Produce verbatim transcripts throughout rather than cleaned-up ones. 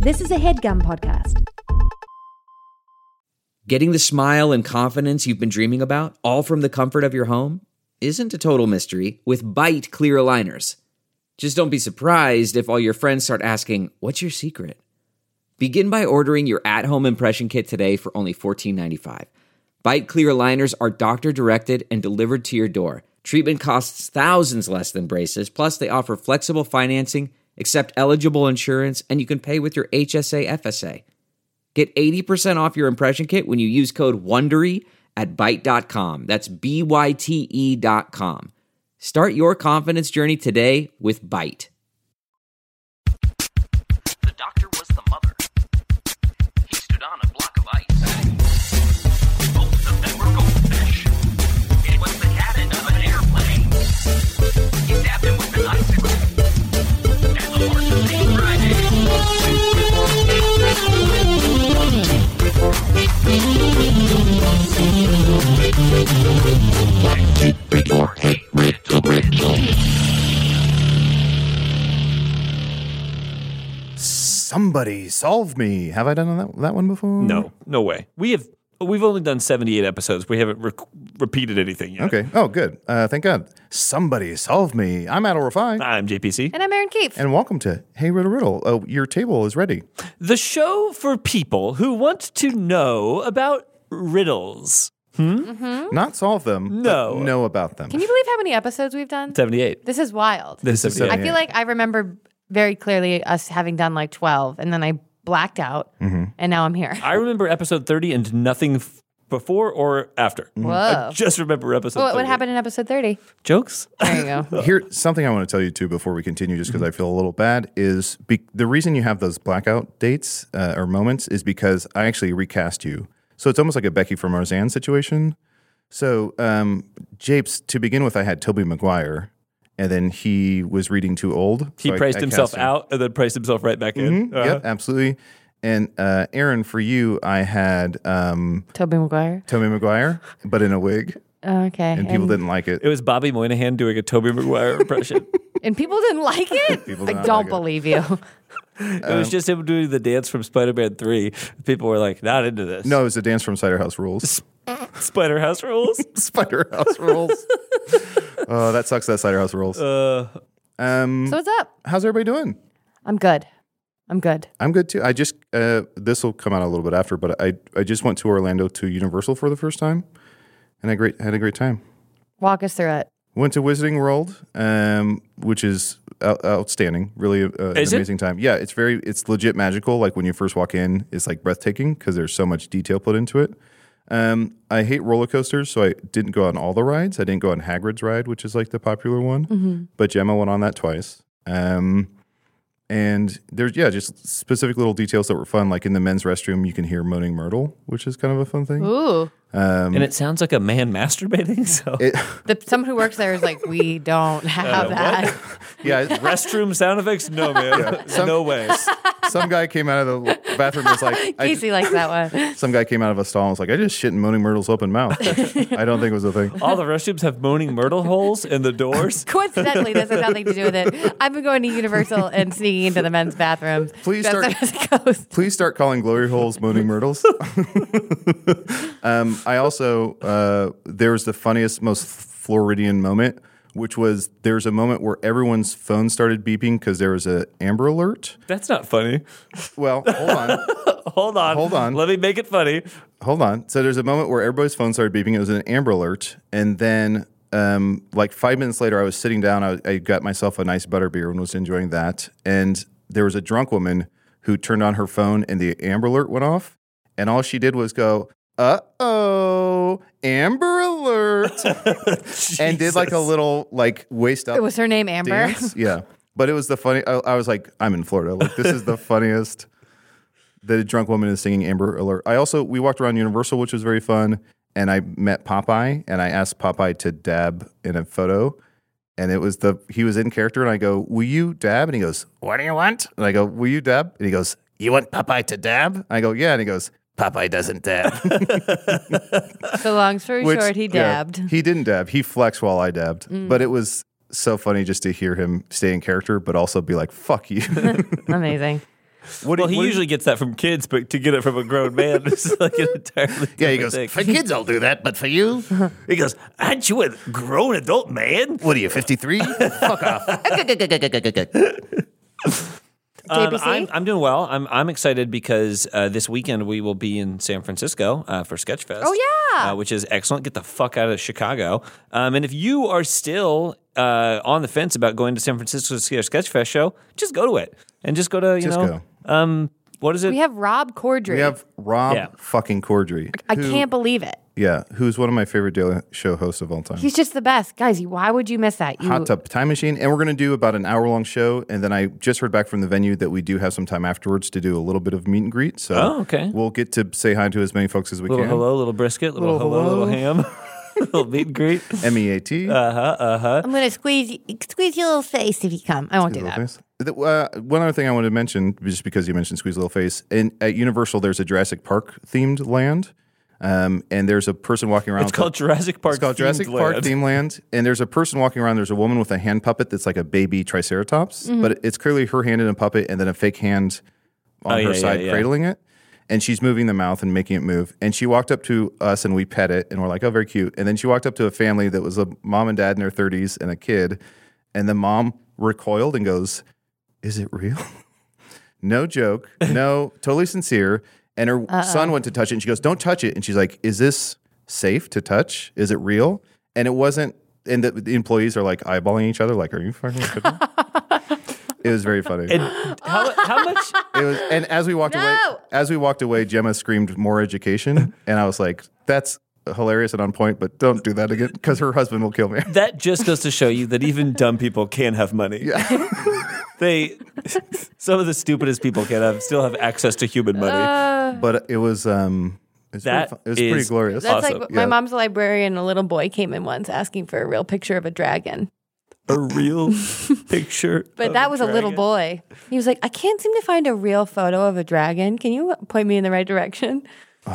This is a HeadGum podcast. Getting the smile and confidence you've been dreaming about, all from the comfort of your home, isn't a total mystery with Byte clear aligners. Just don't be surprised if all your friends start asking, "What's your secret?" Begin by ordering your at-home impression kit today for only fourteen ninety-five. Byte clear aligners are doctor-directed and delivered to your door. Treatment costs thousands less than braces, plus they offer flexible financing, accept eligible insurance, and you can pay with your H S A F S A. Get eighty percent off your impression kit when you use code WONDERY at byte dot com. That's B Y T E dot com. Start your confidence journey today with Byte. The doctor was the mother. He stood on a block of ice. Both of them were goldfish. It was the cabin of an airplane. He stabbed him with an icicle. And the horses ate Friday. Somebody solve me. Have I done that, that one before? No, no way. We have. We've only done seventy-eight episodes. We haven't rec- repeated anything yet. Okay. Oh, good. Uh, thank God. Somebody solve me. I'm Adel Rafai. I'm J P C. And I'm Erin Keefe. And welcome to Hey Riddle Riddle. Oh, your table is ready. The show for people who want to know about riddles. Not solve them, No. but know about them. Can you believe how many episodes we've done? seventy-eight. This is wild. This is is I feel like I remember very clearly us having done like twelve, and then I blacked out, and now I'm here. I remember episode thirty and nothing f- before or after. Whoa. I just remember episode What, thirty. what happened in episode thirty? Jokes? There you go. Here, something I want to tell you too before we continue, just because I feel a little bad, is be- the reason you have those blackout dates uh, or moments is because I actually recast you. So it's almost like a Becky from Roseanne situation. So, um, Japes, to begin with, I had Tobey Maguire, and then he was reading too old. He so I- priced I himself cast him. out and then priced himself right back in. Mhm, Uh-huh. Yep, absolutely. And uh, Aaron, for you, I had um, Tobey Maguire. Tobey Maguire, but in a wig, Okay. and people didn't like it. It was Bobby Moynihan doing a Tobey Maguire impression. And people didn't like it? People I did not don't like it. believe you. It was just him doing the dance from Spider-Man three. People were like, not into this. No, it was a dance from Cider House Rules. Spider House rules. Spider House Rules. Oh, that sucks. That Cider House Rules. Uh, Um, So what's up? how's everybody doing? I'm good. I'm good. I'm good too. I just uh, this will come out a little bit after, but I I just went to Orlando to Universal for the first time, and I great had a great time. Walk us through it. Went to Wizarding World, um, which is out- outstanding. Really, uh, an Is it? amazing time. Yeah, it's very, it's legit magical. Like when you first walk in, it's like breathtaking because there's so much detail put into it. Um, I hate roller coasters, so I didn't go on all the rides. I didn't go on Hagrid's ride, which is like the popular one, Mm-hmm. but Gemma went on that twice. Um, and there's yeah, just specific little details that were fun. Like in the men's restroom, you can hear moaning Myrtle, which is kind of a fun thing. Ooh. Um, and it sounds like a man masturbating. So it, The, someone who works there is like, we don't have that. yeah, it- restroom sound effects? No, man. Some- no way. some guy came out of the bathroom and was like, I, Casey likes that one. some guy came out of a stall and was like, I just shit in Moaning Myrtle's open mouth. I don't think it was a thing. All the restrooms have moaning myrtle holes in the doors. Coincidentally, this has nothing to do with it. I've been going to Universal and sneaking into the men's bathrooms. Please That's start- as it goes. Please start calling glory holes Moaning Myrtles. um, I also, uh, there was the funniest, most Floridian moment, which was there's a moment where everyone's phone started beeping because there was a Amber Alert. That's not funny. Well, hold on. Hold on. Hold on. Let me make it funny. Hold on. So there's a moment where everybody's phone started beeping. It was an Amber Alert. And then, um, like five minutes later, I was sitting down. I, I got myself a nice butterbeer and was enjoying that. And there was a drunk woman who turned on her phone and the Amber Alert went off. And all she did was go, uh-oh, Amber Alert. And did like a little like waist up Was her name Amber? dance. Yeah. But it was the funny. I, I was like, I'm in Florida. Like, this is the funniest that a drunk woman is singing Amber Alert. I also, we walked around Universal, which was very fun. And I met Popeye and I asked Popeye to dab in a photo. And it was the, he was in character and I go, will you dab? And he goes, what do you want? And I go, will you dab? And he goes, you want Popeye to dab? And I go, yeah. And he goes, Popeye doesn't dab. So long story Which, short, he yeah, dabbed. he didn't dab. He flexed while I dabbed. But it was so funny just to hear him stay in character, but also be like, fuck you. Amazing. What do- Well, he what do- usually gets that from kids, but to get it from a grown man is like an entirely Yeah, he different goes, thing. for kids I'll do that, but for you? He goes, aren't you a grown adult man? What are you, fifty-three? Fuck off. Um, J P C? I'm, I'm doing well. I'm I'm excited because uh, this weekend we will be in San Francisco uh, for Sketchfest. Oh, yeah. uh, which is excellent. Get the fuck out of Chicago. Um, and if you are still uh, on the fence about going to San Francisco to see our Sketchfest show, just go to it and just go to you Just know um what is it? We have Rob Corddry. We have Rob Yeah. fucking Corddry. I who- can't believe it. Yeah, who's one of my favorite Daily Show hosts of all time. He's just the best. Guys, you- why would you miss that? You, Hot Tub Time Machine. And we're going to do about an hour long show. And then I just heard back from the venue that we do have some time afterwards to do a little bit of meet and greet. So Oh, okay. we'll get to say hi to as many folks as we Little can. hello, little brisket, little, Little hello, hello. little ham, little meet and greet. M E A T. I'm going to squeeze squeeze your little face if you come. I won't do that. Face. The- uh, one other thing I wanted to mention, just because you mentioned Squeeze Little Face, in, at Universal, there's a Jurassic Park themed land. Um, and there's a person walking around. It's with called a- Jurassic Park. It's called themed Jurassic Park land. theme land, and there's a person walking around. There's a woman with a hand puppet that's like a baby Triceratops, Mm-hmm. but it's clearly her hand in a puppet, and then a fake hand on Oh, her yeah, yeah, side yeah. cradling it, and she's moving the mouth and making it move. And she walked up to us, and we pet it, and we're like, "Oh, very cute." And then she walked up to a family that was a mom and dad in their thirties and a kid, and the mom recoiled and goes, "Is it real?" No joke, no, totally sincere. And her son went to touch it, and she goes, "Don't touch it." And she's like, "Is this safe to touch? Is it real?" And it wasn't. And the, the employees are like eyeballing each other, like, "Are you fucking kidding me?" It was very funny. And how, how much? It was, and as we walked away, No! as we walked away, Gemma screamed, "More education!" And I was like, "That's hilarious and on point, but don't do that again because her husband will kill me." That just goes to show you that even dumb people can have money. Yeah. They, some of the stupidest people can have still have access to human money. But it was, um, it was, That pretty, fu- it was pretty is glorious. That's Awesome. like Yeah. my mom's a librarian. A little boy came in once asking for a real picture of a dragon. A real picture. But of that was a little dragon. boy. He was like, I can't seem to find a real photo of a dragon. Can you point me in the right direction?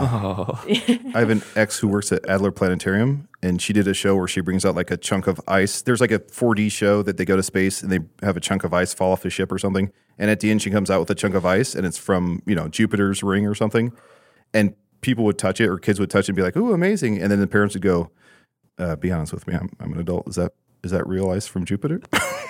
I have an ex who works at Adler Planetarium, and she did a show where she brings out like a chunk of ice. There's like a four D show that they go to space and they have a chunk of ice fall off the ship or something. And at the end, she comes out with a chunk of ice, and it's from, you know, Jupiter's ring or something. And people would touch it, or kids would touch it and be like, "Ooh, amazing!" And then the parents would go, uh, "Be honest with me, I'm, I'm an adult. Is that is that real ice from Jupiter?"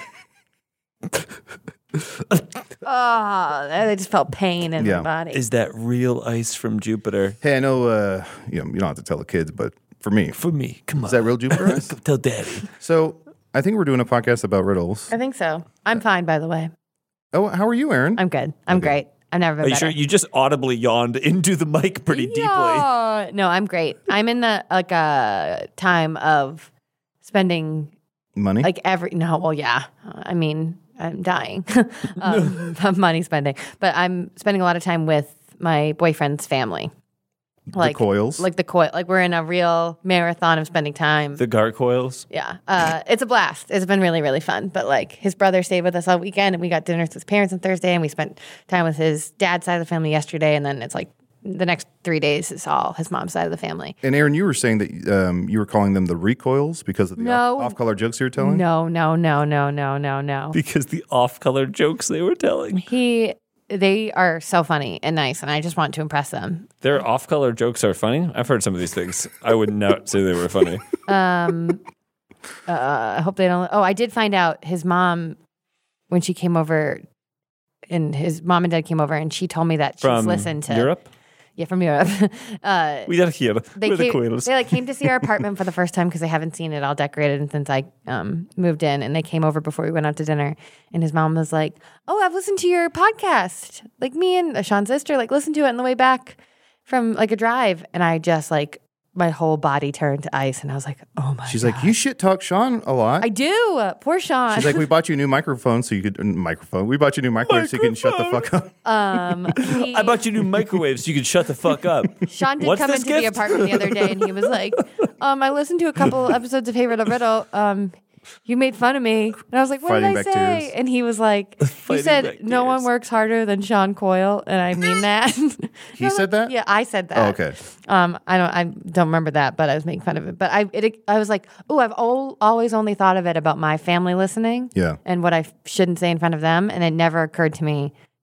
Oh, they just felt pain in Yeah. their body. Is that real ice from Jupiter? Hey, I know, uh, you know, you don't have to tell the kids, but for me, For me, come on. is that real Jupiter ice? Tell Daddy. So I think we're doing a podcast about riddles. I think so. I'm fine, by the way. Oh, how are you, Aaron? I'm good. I'm great. I've never been Are you better. sure? You just audibly yawned into the mic pretty deeply. Yeah. No, I'm great. I'm in the like a time of spending Money? like every no, well, yeah. I mean, I'm dying um, of money spending, but I'm spending a lot of time with my boyfriend's family. Like coils? like the coil, like we're in a real marathon of spending time. The gargoyles. Yeah, uh, it's a blast. It's been really, really fun. But like his brother stayed with us all weekend, and we got dinner with his parents on Thursday, and we spent time with his dad's side of the family yesterday, and then it's like the next three days is all his mom's side of the family. And Aaron, you were saying that um, you were calling them the recoils because of the No. off, off-color jokes you were telling? No, no, no, no, no, no, no. Because the off-color jokes they were telling. He, they are so funny and nice, and I just want to impress them. Their off-color jokes are funny. I've heard some of these things. I would not say they were funny. Um, uh, I hope they don't. Oh, I did find out his mom when she came over, and his mom and dad came over, and she told me that she's From listened to Europe? Yeah, from Europe. uh, We are here. they We're the came, coils. they like came to see our apartment for the first time because they haven't seen it all decorated since I um, moved in, and they came over before we went out to dinner. And his mom was like, "Oh, I've listened to your podcast. Like me and uh, Sean's sister, like listened to it on the way back from like a drive." And I just like my whole body turned to ice, and I was like, "Oh my!" She's God. like, you shit talk Sean a lot. I do. Uh, poor Sean. She's like, we bought you a new microphone so you could, uh, microphone. We bought you a new microphone so you can shut the fuck up. um, he- I bought you new microwaves so you could shut the fuck up. Sean did What's come this into the gift? apartment the other day, and he was like, um, "I listened to a couple episodes of Hey Riddle Riddle. Um, you made fun of me," and I was like, "What Fighting did I back say?" tears. And he was like, "He Fighting said back no one tears. works harder than Sean Coyle," and I mean that. He said that? Yeah, I said that. Oh, okay. Um, I don't, I don't remember that, but I was making fun of it. But I, it, I was like, "Oh, I've al- always only thought of it about my family listening, Yeah. and what I f- shouldn't say in front of them," and it never occurred to me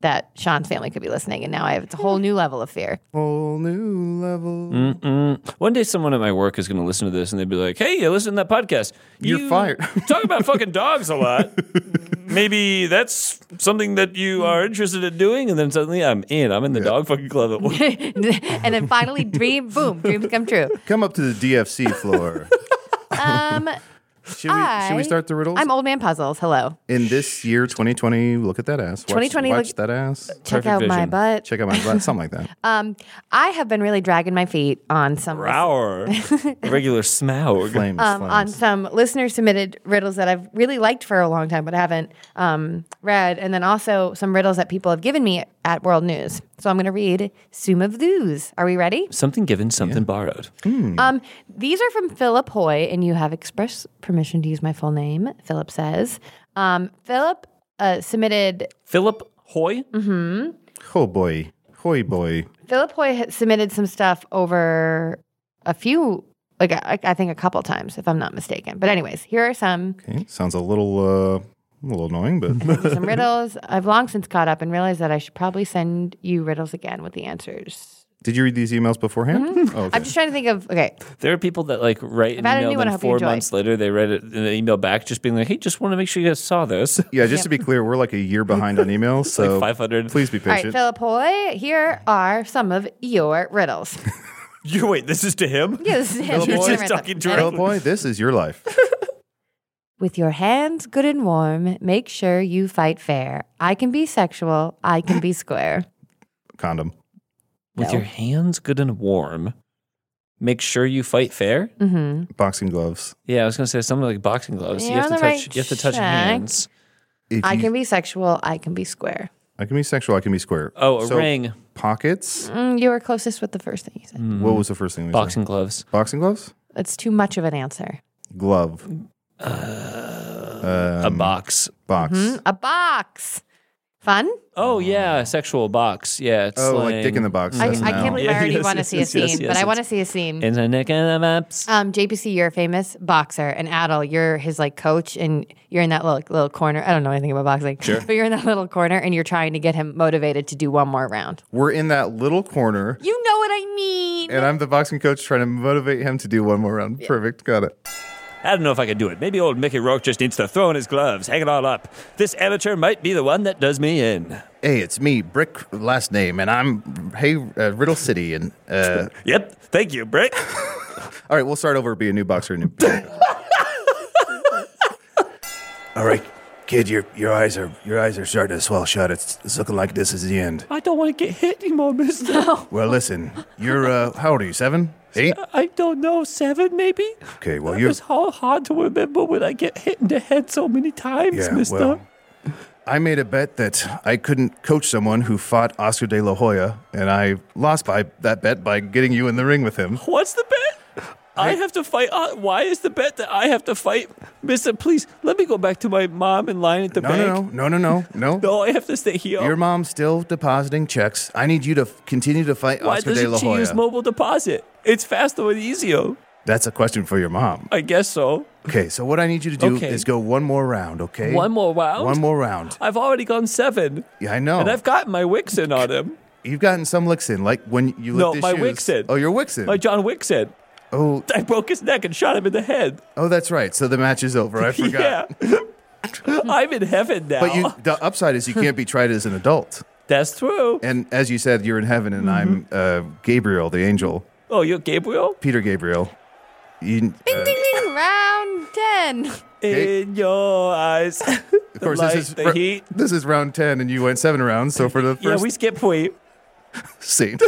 that Sean's family could be listening, and now I have it's a whole new level of fear. Whole new level. Mm-mm. One day, someone at my work is going to listen to this, and they'd be like, "Hey, you listen to that podcast? You're You fired." Talk about fucking dogs a lot. Maybe that's something that you are interested in doing." And then suddenly, I'm in. I'm in the dog fucking club at work. And then finally, dream, boom, dreams come true. Come up to the D F C floor. Um, Should we, I, should we start the riddles? I'm Old Man Puzzles. Hello. In this year, twenty twenty, look at that ass. Watch, twenty twenty, watch look- that ass. Check Perfect out my vision. butt. Check out my butt, something like that. Um, I have been really dragging my feet on some Rower. A regular smaug. Flames, um, on flames. some listener submitted riddles that I've really liked for a long time, but haven't um, read, and then also some riddles that people have given me at World News. So I'm going to read some of those. Are we ready? Something given, something borrowed. Um, these are from Philip Hoy, and you have express permission to use my full name. Philip says, um, Philip uh, submitted. Philip Hoy? Oh boy. Hoy boy. Philip Hoy had submitted some stuff over a few, like I, I think a couple times, if I'm not mistaken. But anyways, here are some Okay. Sounds a little uh, a little annoying, but some riddles. I've long since caught up and realized that I should probably send you riddles again with the answers. did you read these emails beforehand? Oh, okay. I'm just trying to think of, okay, There are people that like write an I've had a email, new one, I then hope you four enjoy. months later they read it in an email back, just being like, "Hey, just want to make sure you guys saw this." Yeah, just to be clear, we're like a year behind on emails, so Like five hundred. please be all right, patient. Philip Hoy, here are some of your riddles. You wait, this is to him? Yes, Philip You're Hoy. just talking to Well, him. boy, this is your life. With your hands good and warm, make sure you fight fair. I can be sexual, I can be square. Condom. With No. your hands good and warm, make sure you fight fair. Mm-hmm. Boxing gloves. Yeah, I was gonna say something like boxing gloves. You're you have on to the touch. right You have to touch track. hands. If I you- can be sexual, I can be square. I can be sexual. I can be square. Oh, a So, ring. Pockets. Mm, you were closest with the first thing you said. What was the first thing we Boxing gloves. said? Boxing gloves. It's too much of an answer. Glove. a box. Box. A box. Fun? Oh yeah, sexual box. Yeah, it's Oh, like slang. dick in the box. I, That's I now. can't believe I Yeah, already yes, want to yes, see yes, a yes, scene, yes, but I yes. want to see a scene. In the neck and the maps. Um, J P C, you're a famous boxer, and Adel, you're his like coach, and you're in that little little corner. I don't know anything about boxing, sure. But you're in that little corner, and you're trying to get him motivated to do one more round. We're in that little corner, You know what I mean? and I'm the boxing coach trying to motivate him to do one more round. Perfect. Got it. I don't know if I could do it. Maybe old Mickey Rourke just needs to throw in his gloves, hang it all up. This amateur might be the one that does me in. Hey, it's me, Brick last name, and I'm Hey uh, Riddle City, and uh, Yep. Thank you, Brick. all right, we'll start over. Be a new boxer. New. All right, kid, your your eyes are your eyes are starting to swell shut. It's, it's looking like this is the end. I don't want to get hit anymore, mister. Well, listen, you're uh, how old are you? Seven, eight? I don't know, seven maybe? Okay, well It you're. was hard, hard to remember when I get hit in the head so many times, Yeah, mister. well, I made a bet that I couldn't coach someone who fought Oscar de la Hoya, and I lost by that bet by getting you in the ring with him. What's the bet? I have to fight. Uh, why is the bet that I have to fight, Mister? Please let me go back to my mom in line at the No, bank. no, no, no, no, no, no. No, I have to stay here. Your mom's still depositing checks. I need you to f- continue to fight Why Oscar de la doesn't she Hoya. use mobile deposit? It's faster and easier. That's a question for your mom. I guess so. Okay, so what I need you to do Okay. is go one more round, okay? One more round? One more round. I've already gone seven, Yeah, I know. and I've gotten my Wixen on him. You've gotten some licks in, like when you No, licked his my shoes. Wixen. Oh, your Wixen. My John Wixen. oh, I broke his neck and shot him in the head. oh, that's right. So the match is over. I forgot. Yeah. I'm in heaven now. But you, the upside is you can't be tried as an adult. That's true. And as you said, you're in heaven, and I'm uh, Gabriel, the angel, Oh, you're Gabriel? Peter Gabriel. You, Ding, uh, ding, ding, round ten. Okay. In your eyes. of course, light, this is the ra- heat. this is round ten, and you went seven rounds. So for the Yeah, first we skip point. scene,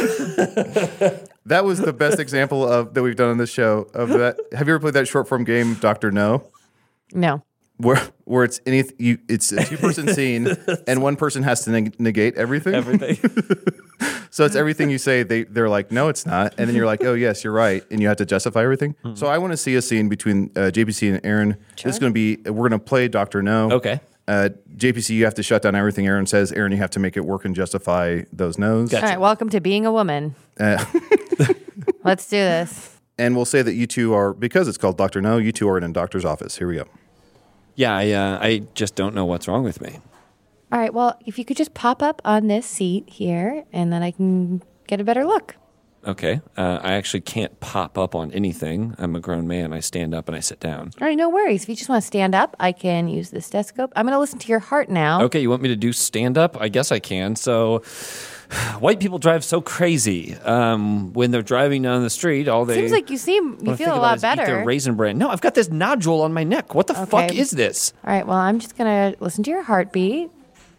that was the best example of that we've done on this show. Of that, have you ever played that short form game, Doctor No? No. Where where it's any you it's a two person scene and one person has to neg- negate everything. Everything. So it's everything you say. They they're like, no, it's not, and then you're like, oh yes, you're right, and you have to justify everything. So I want to see a scene between uh, J P C and Aaron. This is going to be we're going to play Doctor No. Okay. Uh, J P C, you have to shut down everything Aaron says. Aaron, you have to make it work and justify those no's. Gotcha. All right, welcome to being a woman. Uh, Let's do this. and we'll say that you two are because it's called Doctor No. You two are in a doctor's office. Here we go. Yeah, I, uh, I just don't know what's wrong with me. All right. Well, if you could just pop up on this seat here, and then I can get a better look. Okay. Uh, I actually can't pop up on anything. I'm a grown man. I stand up and I sit down. All right. No worries. If you just want to stand up, I can use the stethoscope. I'm going to listen to your heart now. Okay, you want me to do stand up? I guess I can. So, white people drive so crazy. Um, when they're driving down the street, all they Seems like you seem you wanna feel think a about lot is eat their better. Raisin Bran. No, I've got this nodule on my neck. What the fuck Okay. is this? All right. Well, I'm just going to listen to your heartbeat.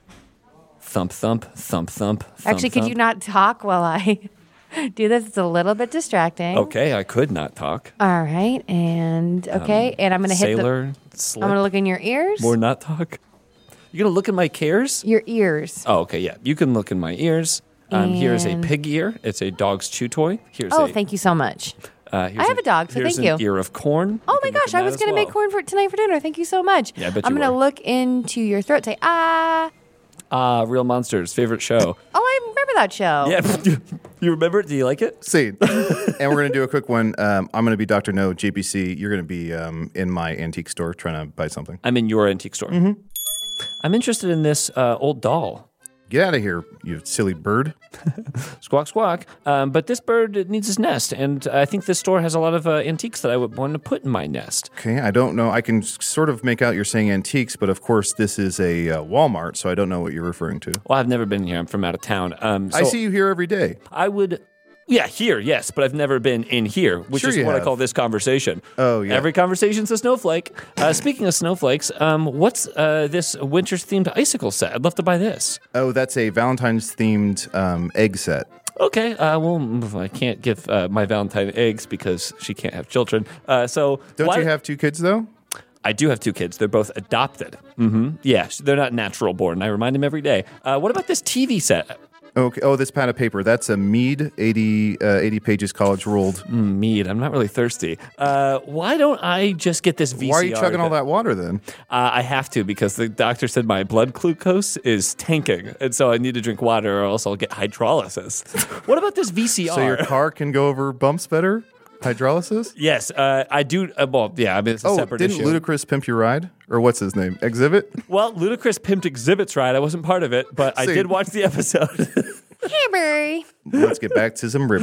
Thump, thump, thump, thump. thump Actually, could thump. you not talk while I do this? It's a little bit distracting. Okay, I could not talk. All right. And okay. and I'm going to hit the. Sailor, slip, I'm going to look in your ears. or not talk. You're gonna look in my cares? Your ears. Oh, okay, yeah. You can look in my ears. Um, here's a And- pig ear. It's a dog's chew toy. Here's Oh, a, thank you so much. Uh, here's I have a dog, so here's thank an you. Ear of corn. Oh You my can look gosh, in I that was as going to well. make corn for tonight for dinner. Thank you so much. Yeah, I bet I'm you gonna were. look into your throat. Say ah. Ah, Real Monsters, favorite show. Oh, I remember that show. Yeah, you remember it? Do you like it? See, and we're going to do a quick one. Um, I'm going to be Doctor No, J P C. You're going to be um, in my antique store trying to buy something. I'm in your antique store. Mm-hmm. I'm interested in this uh, old doll. Get out of here, you silly bird. Squawk, squawk. Um, but this bird needs his nest, and I think this store has a lot of uh, antiques that I would want to put in my nest. Okay, I don't know. I can s- sort of make out you're saying antiques, but of course this is a uh, Walmart, so I don't know what you're referring to. Well, I've never been here. I'm from out of town. Um, I so see you here every day. I would... Yeah, here, yes, but I've never been in here, which Sure is you what I have. call this conversation. Oh, yeah. Every conversation's a snowflake. Uh, speaking of snowflakes, um, what's uh, this winter-themed icicle set? I'd love to buy this. Oh, that's a Valentine's themed um, egg set. Okay, uh, well, mm, I can't give uh, my Valentine eggs because she can't have children. Uh, so Don't why- you have two kids though? I do have two kids. They're both adopted. Mm-hmm. Yeah, they're not natural born. I remind them every day. Uh, what about this T V set? Okay. Oh, this pad of paper. That's a Mead, eighty, uh, eighty pages, college ruled. Mm, mead. I'm not really thirsty. Uh, why don't I just get this V C R? Why are you chugging all that water then? Uh, I have to because the doctor said my blood glucose is tanking, and so I need to drink water or else I'll get hydrolysis. What about this V C R? So your car can go over bumps better? Hydrolysis? Yes, uh, I do. Uh, well, yeah, I mean it's a Oh, separate didn't issue. Ludacris pimp your ride? Or what's his name? Exhibit? well, Ludacris pimped Exhibits Ride. I wasn't part of it, but I See. did watch the episode. Hey, Barry. Let's get back to some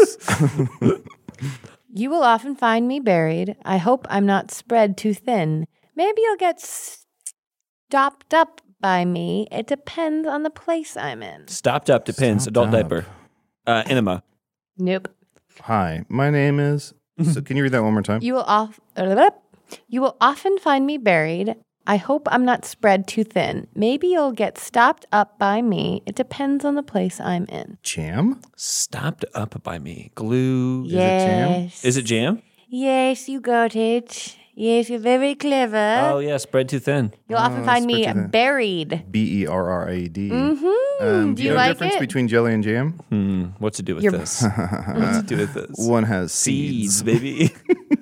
riblos. You will often find me buried. I hope I'm not spread too thin. Maybe you'll get stopped up by me. It depends on the place I'm in. Stopped up depends. Stopped Adult up. diaper. Uh, enema. Nope. Hi, my name is. So can you read that one more time? You will off. You will often find me buried. I hope I'm not spread too thin. Maybe you'll get stopped up by me. It depends on the place I'm in. Jam? Stopped up by me. Glue. jam? Yes. Is it jam? Yes, you got it. Yes, you're very clever. Oh, yeah, spread too thin. You'll often Oh, find me spread too thin. buried. B E R R A D. Mm-hmm. Um, Do you know like the difference it? between jelly and jam? Hmm, what's to do with You're- this? What's to do with this? One has Seeds, seeds. baby.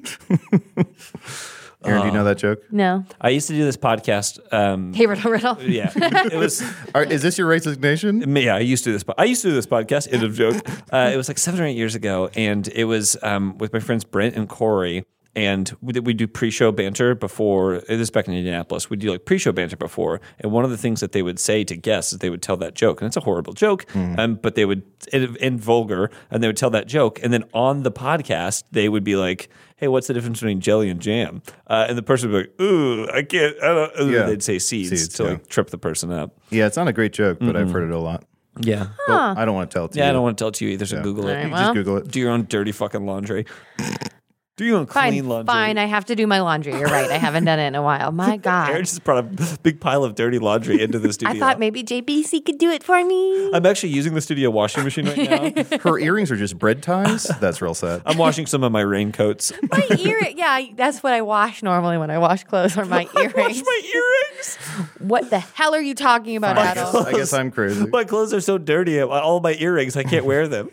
Aaron, do you know that joke? No. I used to do this podcast. Um, Hey, Riddle Riddle. yeah, it was. Are, is this your resignation? Yeah, I used to do this. po- I used to do this podcast. End of joke. Uh, it was like seven or eight years ago, and it was um, with my friends Brent and Corey. And we we do pre-show banter before. This is back in Indianapolis. We do like pre-show banter before, and one of the things that they would say to guests is they would tell that joke, and it's a horrible joke, um, but they would and vulgar, and they would tell that joke, and then on the podcast they would be like, "Hey, what's the difference between jelly and jam?" Uh, and the person would be like, "Ooh, I can't." I don't. Ooh. Yeah. They'd say seeds, Seeds, to yeah. like trip the person up. Yeah, it's not a great joke, but I've heard it a lot. Yeah, But I don't want to tell it to yeah. you. I don't want to tell it to you either. So Yeah. Google All it. right, You well. just Google it. Do your own dirty fucking laundry. Do your own Fine, clean laundry. fine. I have to do my laundry. You're right. I haven't done it in a while. My Aaron God. just brought a big pile of dirty laundry into the studio. I thought maybe J B C could do it for me. I'm actually using the studio washing machine right now. Her earrings are just bread ties? That's real sad. I'm washing some of my raincoats. My ear. Yeah, that's what I wash normally when I wash clothes are my Wash earrings. my earrings. What the hell are you talking about, I guess, Adel? I guess I'm crazy. My clothes are so dirty. All my earrings, I can't wear them.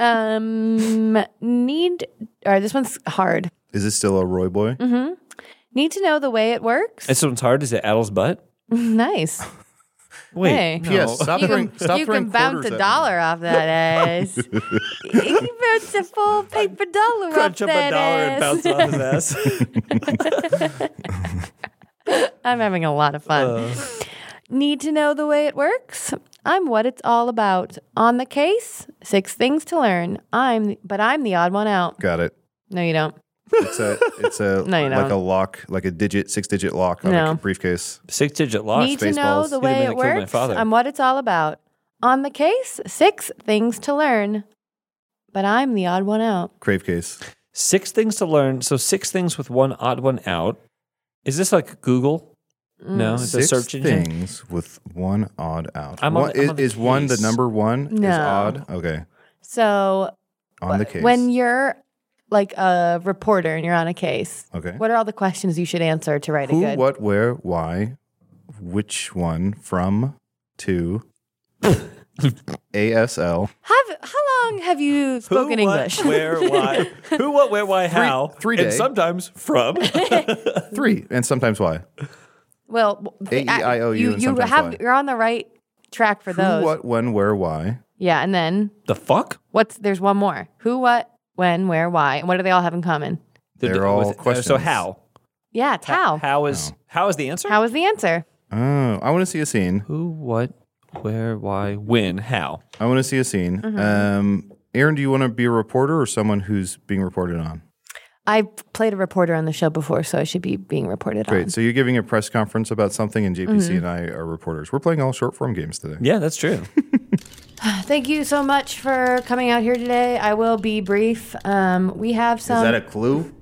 Um, need. All right, this one's hard. Is this still a Roy boy? Mm-hmm. Need to know the way it works. This one's hard. Is it Adel's butt? Nice. Wait. Hey. no. P S. Stop You throwing, can, stop you throwing can bounce quarters a at dollar off that ass. You can bounce a full paper dollar Crunch off up a that dollar and ass. bounce it off his ass. I'm having a lot of fun. Uh. Need to know the way it works? I'm what it's all about. On the case, six things to learn. I'm, but I'm the odd one out. Got it. No, you don't. It's a, it's a No, you like don't. a lock, like a digit, six digit lock on No. a briefcase. Six digit lock. Need to know Spaceballs. the You'd have way been it to kill my works? father. I'm what it's all about. On the case, six things to learn. But I'm the odd one out. Crave case. Six things to learn. So six things with one odd one out. Is this like Google? No, it's a Six search engine. things with one odd out. I'm on One- the- I'm is on the is one the case. number one? Is No. odd? Okay. So On the case. when you're like a reporter and you're on a case, Okay. what are all the questions you should answer to write Who, a good? what, where, why, which one, from, to, A S L. Have how long have you spoken Who, what, English? where, why? Who, what, where, why, how? three and day. sometimes from. Three, and sometimes why. Well, A, E, I, O, U, you and you sometimes have why. you're on the right track for those. Who, what, when, where, why. Yeah, and then The fuck? what's there's one more. Who, what, when, where, why, and what do they all have in common? They're all With- questions. So how? Yeah, it's how. How is how is the answer? How is the answer? Oh, I want to see a scene. Who, what, where, why, when, how? I want to see a scene. Mm-hmm. Um, Aaron, do you want to be a reporter or someone who's being reported on? I played a reporter on the show before, so I should be being reported on. Great. So you're giving a press conference about something, and J P C Mm-hmm. and I are reporters. We're playing all short form games today. Yeah, that's true. Thank you so much for coming out here today. I will be brief. Um, we have some. Is that a clue?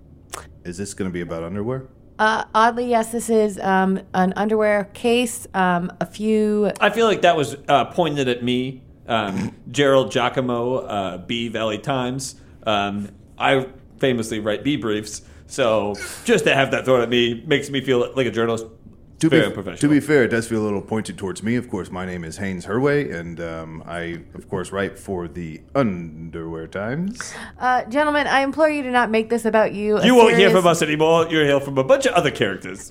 Is this going to be about underwear? uh, oddly, yes, this is um, an underwear case. Um, a few. I feel like that was uh, pointed at me. Um, Gerald Giacomo, uh, B Valley Times. Um, I famously write B briefs, so just to have that thrown at me makes me feel like a journalist. To Very be, unprofessional. to be fair, it does feel a little pointed towards me. Of course, my name is Haynes Herway, and um, I, of course, write for the Underwear Times. Uh, gentlemen, I implore you to not make this about you. A You won't hear serious- from us anymore. You'll hear from a bunch of other characters.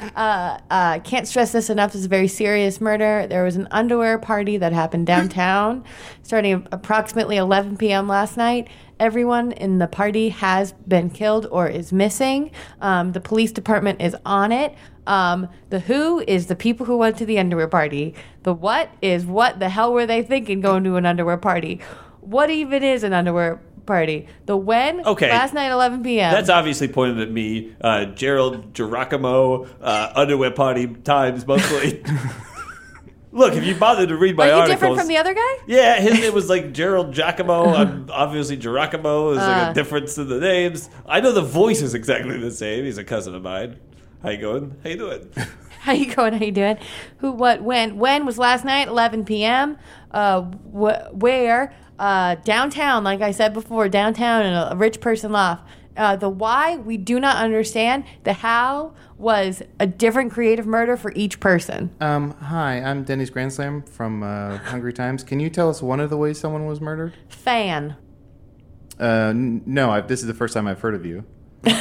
uh, can't stress this enough. This is a very serious murder. There was an underwear party that happened downtown starting approximately eleven p.m. last night. Everyone in the party has been killed or is missing. Um, the police department is on it. Um, the who is the people who went to the underwear party. The what is what the hell were they thinking going to an underwear party? What even is an underwear party? The when? Okay. Last night, eleven p.m. That's obviously pointed at me. Uh, Gerald Giacomo, uh, Underwear Party Times Monthly. Look, if you bothered to read my Are you articles, different from the other guy? yeah, his name was like Gerald Giacomo. I'm obviously Giacomo. There's like Uh. a difference in the names. I know the voice is exactly the same. He's a cousin of mine. How you going? How you doing? How you going? How you doing? Who, what, when? When was last night? eleven p.m. Uh, wh- where? Uh, downtown, like I said before, downtown in a, a rich person loft. Uh, the why, we do not understand. The how was a different creative murder for each person. Um, hi, I'm Denny's Grand Slam from uh, Hungry Times. Can you tell us one of the ways someone was murdered? Fan. Uh, n- no, I, this is the first time I've heard of you.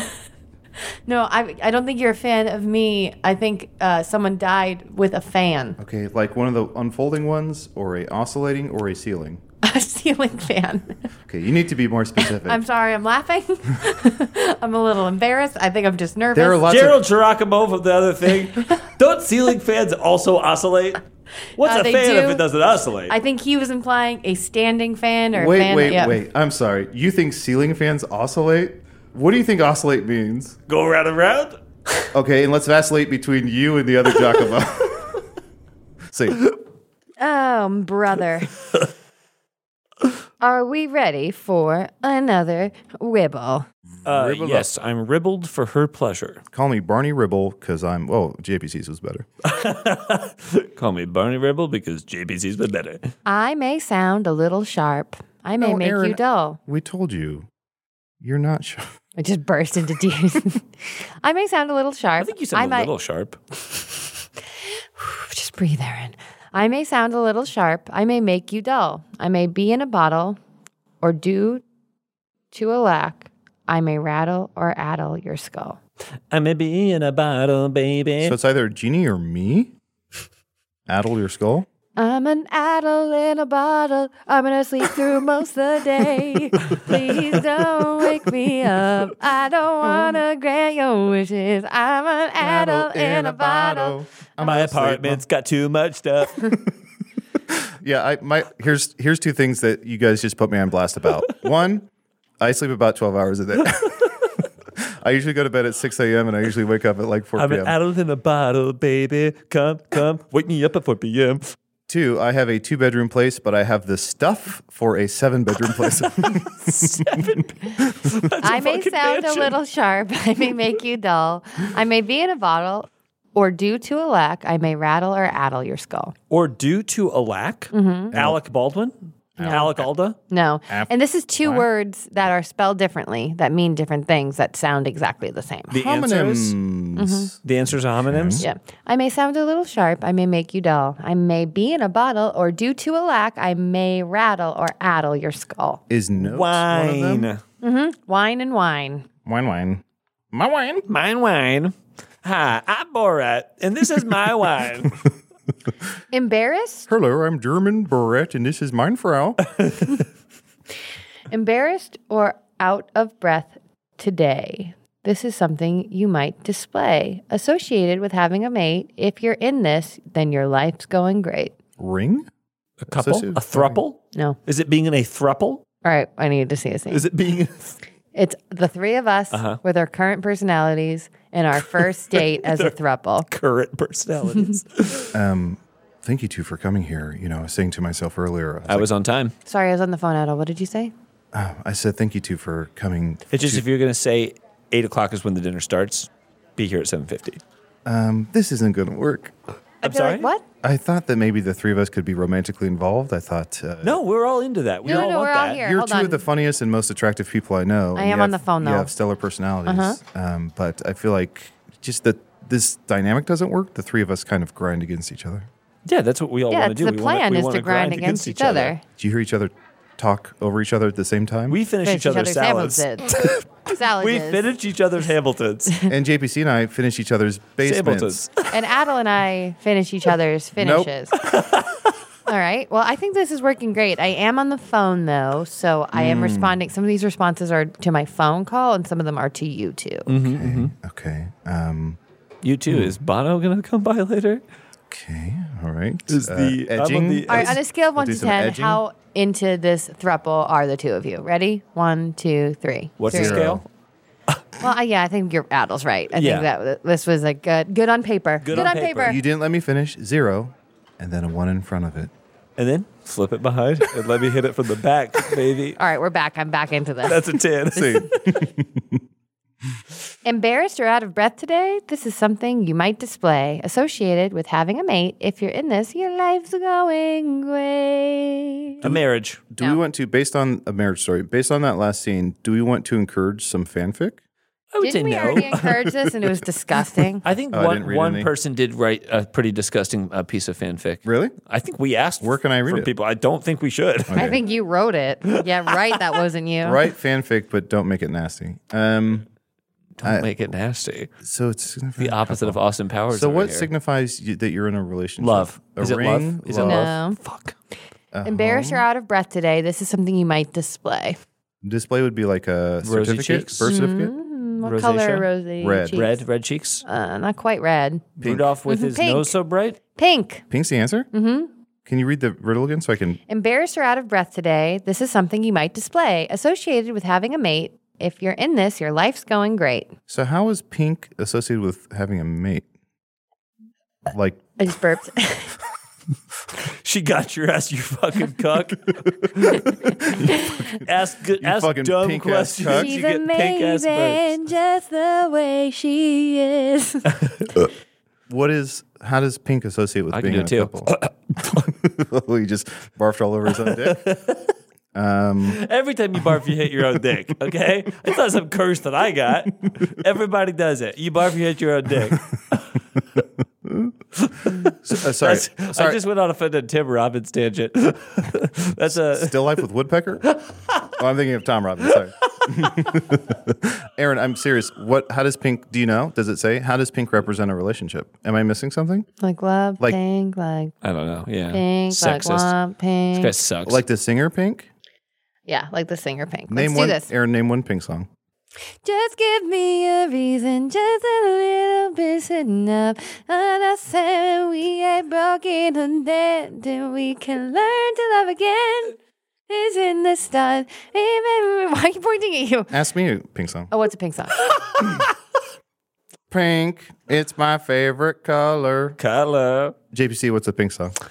No, I, I don't think you're a fan of me. I think uh, someone died with a fan. Okay, like one of the unfolding ones, or a oscillating, or a ceiling. A ceiling fan. Okay, you need to be more specific. I'm sorry, I'm laughing. I'm a little embarrassed. I think I'm just nervous. There are lots Gerald of Giacomo from the other thing. Don't ceiling fans also oscillate? What's Uh, a they fan do. if it doesn't oscillate? I think he was implying a standing fan or a wait, fan. wait, yeah. wait. I'm sorry. You think ceiling fans oscillate? What do you think oscillate means? Go around and round? Okay, and let's vacillate between you and the other Giacomo. Say, Oh, brother. Are we ready for another ribble? Uh, Ribble yes, I'm ribbled for her pleasure. call me Barney Ribble because I'm. Oh, J P C's was better. Call me Barney Ribble because J P C's been better. I may sound a little sharp. I may No, make Aaron, you dull. We told you, you're not sure. I just burst into tears. I may sound a little sharp. I think you sound a might, little sharp. Just breathe, Aaron. I may sound a little sharp. I may make you dull. I may be in a bottle or due to a lack. I may rattle or addle your skull. I may be in a bottle, baby. So it's either Genie or me. Addle your skull. I'm an adult in a bottle. I'm gonna sleep through most of the day. Please don't wake me up. I don't wanna grant your wishes. I'm an adult in a bottle. My apartment's got too much stuff. Yeah, I my here's here's two things that you guys just put me on blast about. One, I sleep about twelve hours a day. I usually go to bed at six a.m. and I usually wake up at like four I'm p.m. an adult in a bottle, baby. Come, come, wake me up at four p.m. Two, I have a two bedroom place, but I have the stuff for a seven bedroom place. I may fucking sound mansion. a little sharp. I may make you dull. I may be in a bottle, or due to a lack, I may rattle or addle your skull. Or due to a lack, Mm-hmm. Alec Baldwin, Alec Alda. No. Af- And this is two what? words that are spelled differently that mean different things that sound exactly the same. The answers. Homonyms. The answers are homonyms. Yeah. I may sound a little sharp. I may make you dull. I may be in a bottle, or due to a lack, I may rattle or addle your skull. Is notes one of them? Wine. Wine and wine. Wine, wine. My wine. Mine wine. Hi, I'm Borat, and this is my wine. Embarrassed? Hello, I'm German Barrett, and this is mine Frau. Embarrassed or out of breath today. This is something you might display. Associated with having a mate. If you're in this, then your life's going great. Ring? A couple? Associated A with thruple? No. Is it being in a thruple? All right. I need to see a scene. Is it being... It's the three of us Uh-huh. with our current personalities and our first date as a throuple. current personalities? Um, thank you two for coming here. You know, I was saying to myself earlier, I was, I was on time. Sorry, I was on the phone, Adel. What did you say? like, I said thank you two for coming. It's just to- if you're going to say eight o'clock is when the dinner starts, be here at seven fifty. um, this isn't going to work. I I'm feel like, sorry? what? I thought that maybe the three of us could be romantically involved. I thought, uh, No, we're all into that. We No, all no, want we're all that. here. you're Hold two on. of the funniest and most attractive people I know. I and you am on have- the phone, You though. have stellar personalities. Uh-huh. Um, but I feel like just that this dynamic doesn't work. The three of us kind of grind against each other. Yeah, that's what we all Yeah, want to it's do. the We wanna- plan we is wanna to grind against each other. Do you hear each other talk over each other at the same time? We finish Finish each other's salads. sandwiches. Salads. We finish each other's Hamiltons. and J P C and I finish each other's basements. Sabletons. And Adel and I finish each other's finishes. All right. Well, I think this is working great. I am on the phone, though, so I Hmm. am responding. Some of these responses are to my phone call, and some of them are to you, too. Mm-hmm. Okay. Um, You too. Is Bono going to come by later? okay. All right. Is Uh, the- I'm on edging? the- All right. On a scale of We'll one do to some ten, edging. how into this throuple are the two of you? Ready? One, two, three. What's the Three. scale? Well, I- yeah, I think your Adel's right. I Yeah. think that this was a good, good on paper. Good on paper. You didn't let me finish. Zero, and then a one in front of it. And then flip it behind and let me hit it from the back, baby. All right, we're back. I'm back into this. That's a ten. See, Embarrassed or out of breath today? This is something you might display associated with having a mate. If you're in this, your life's going great. A marriage. do No. we want to, based on a marriage story, based on that last scene, do we want to encourage some fanfic? I would Didn't we say no. already encourage this and it was disgusting? I think Oh, I one, didn't read one any. person did write a pretty disgusting uh, piece of fanfic. Really? I think we asked Where can I read for it? people. I don't think we should. I think you wrote it. Yeah, right. That wasn't you. Write fanfic, but don't make it nasty. Um, Don't I- make it nasty. so it's The opposite of Austin Powers. So over what here. signifies you, that you're in a relationship? Love. A Is it ring? love? Is it love. love? No. Fuck. Embarrassed or out of breath today? This is something you might display. Display would be like a Rosy certificate, cheeks? birth certificate. Mm, what Rosacea? color? Rosy. Red. cheeks? Red, red cheeks. Uh, not quite red. Rudolph with his Pink. nose so bright. Pink. Pink's the answer. Mm-hmm. Can you read the riddle again so I can? Embarrassed or out of breath today? This is something you might display associated with having a mate. If you're in this, your life's going great. So how is pink associated with having a mate? Like I just burped. She got your ass, you fucking cuck. ask good, ask fucking dumb pink-ass questions. cuck. You She's get pink ass amazing burps. just the way she is. what is? How does pink associate with I can being do in it a too. couple? He just barfed all over his own dick. Um, Every time you barf, you hit your own dick. Okay, it's not some curse that I got. Everybody does it. You barf, you hit your own dick. so- uh, sorry, That's- sorry. I just went on a fun Tim Robbins tangent. That's a Still Life with Woodpecker. Oh, I'm thinking of Tom Robbins. Sorry. Aaron, I'm serious. What? How does pink? Do you know? Does it say? How does pink represent a relationship? Am I missing something? Like love, Like- pink, like I don't know. Yeah. pink, like Sexist. love, pink. This guy sucks. Like the singer Pink? Yeah, like the singer Pink. Name Let's one. do this. Aaron, name one Pink song. Just give me a reason, just a little bit's enough. And I said we ain't broken and dead, then we can learn to love again. Is in the stars. Even why are you pointing at you? Ask me a Pink song. Oh, what's a Pink song? Pink, it's my favorite color. Color. J P C, what's a Pink song?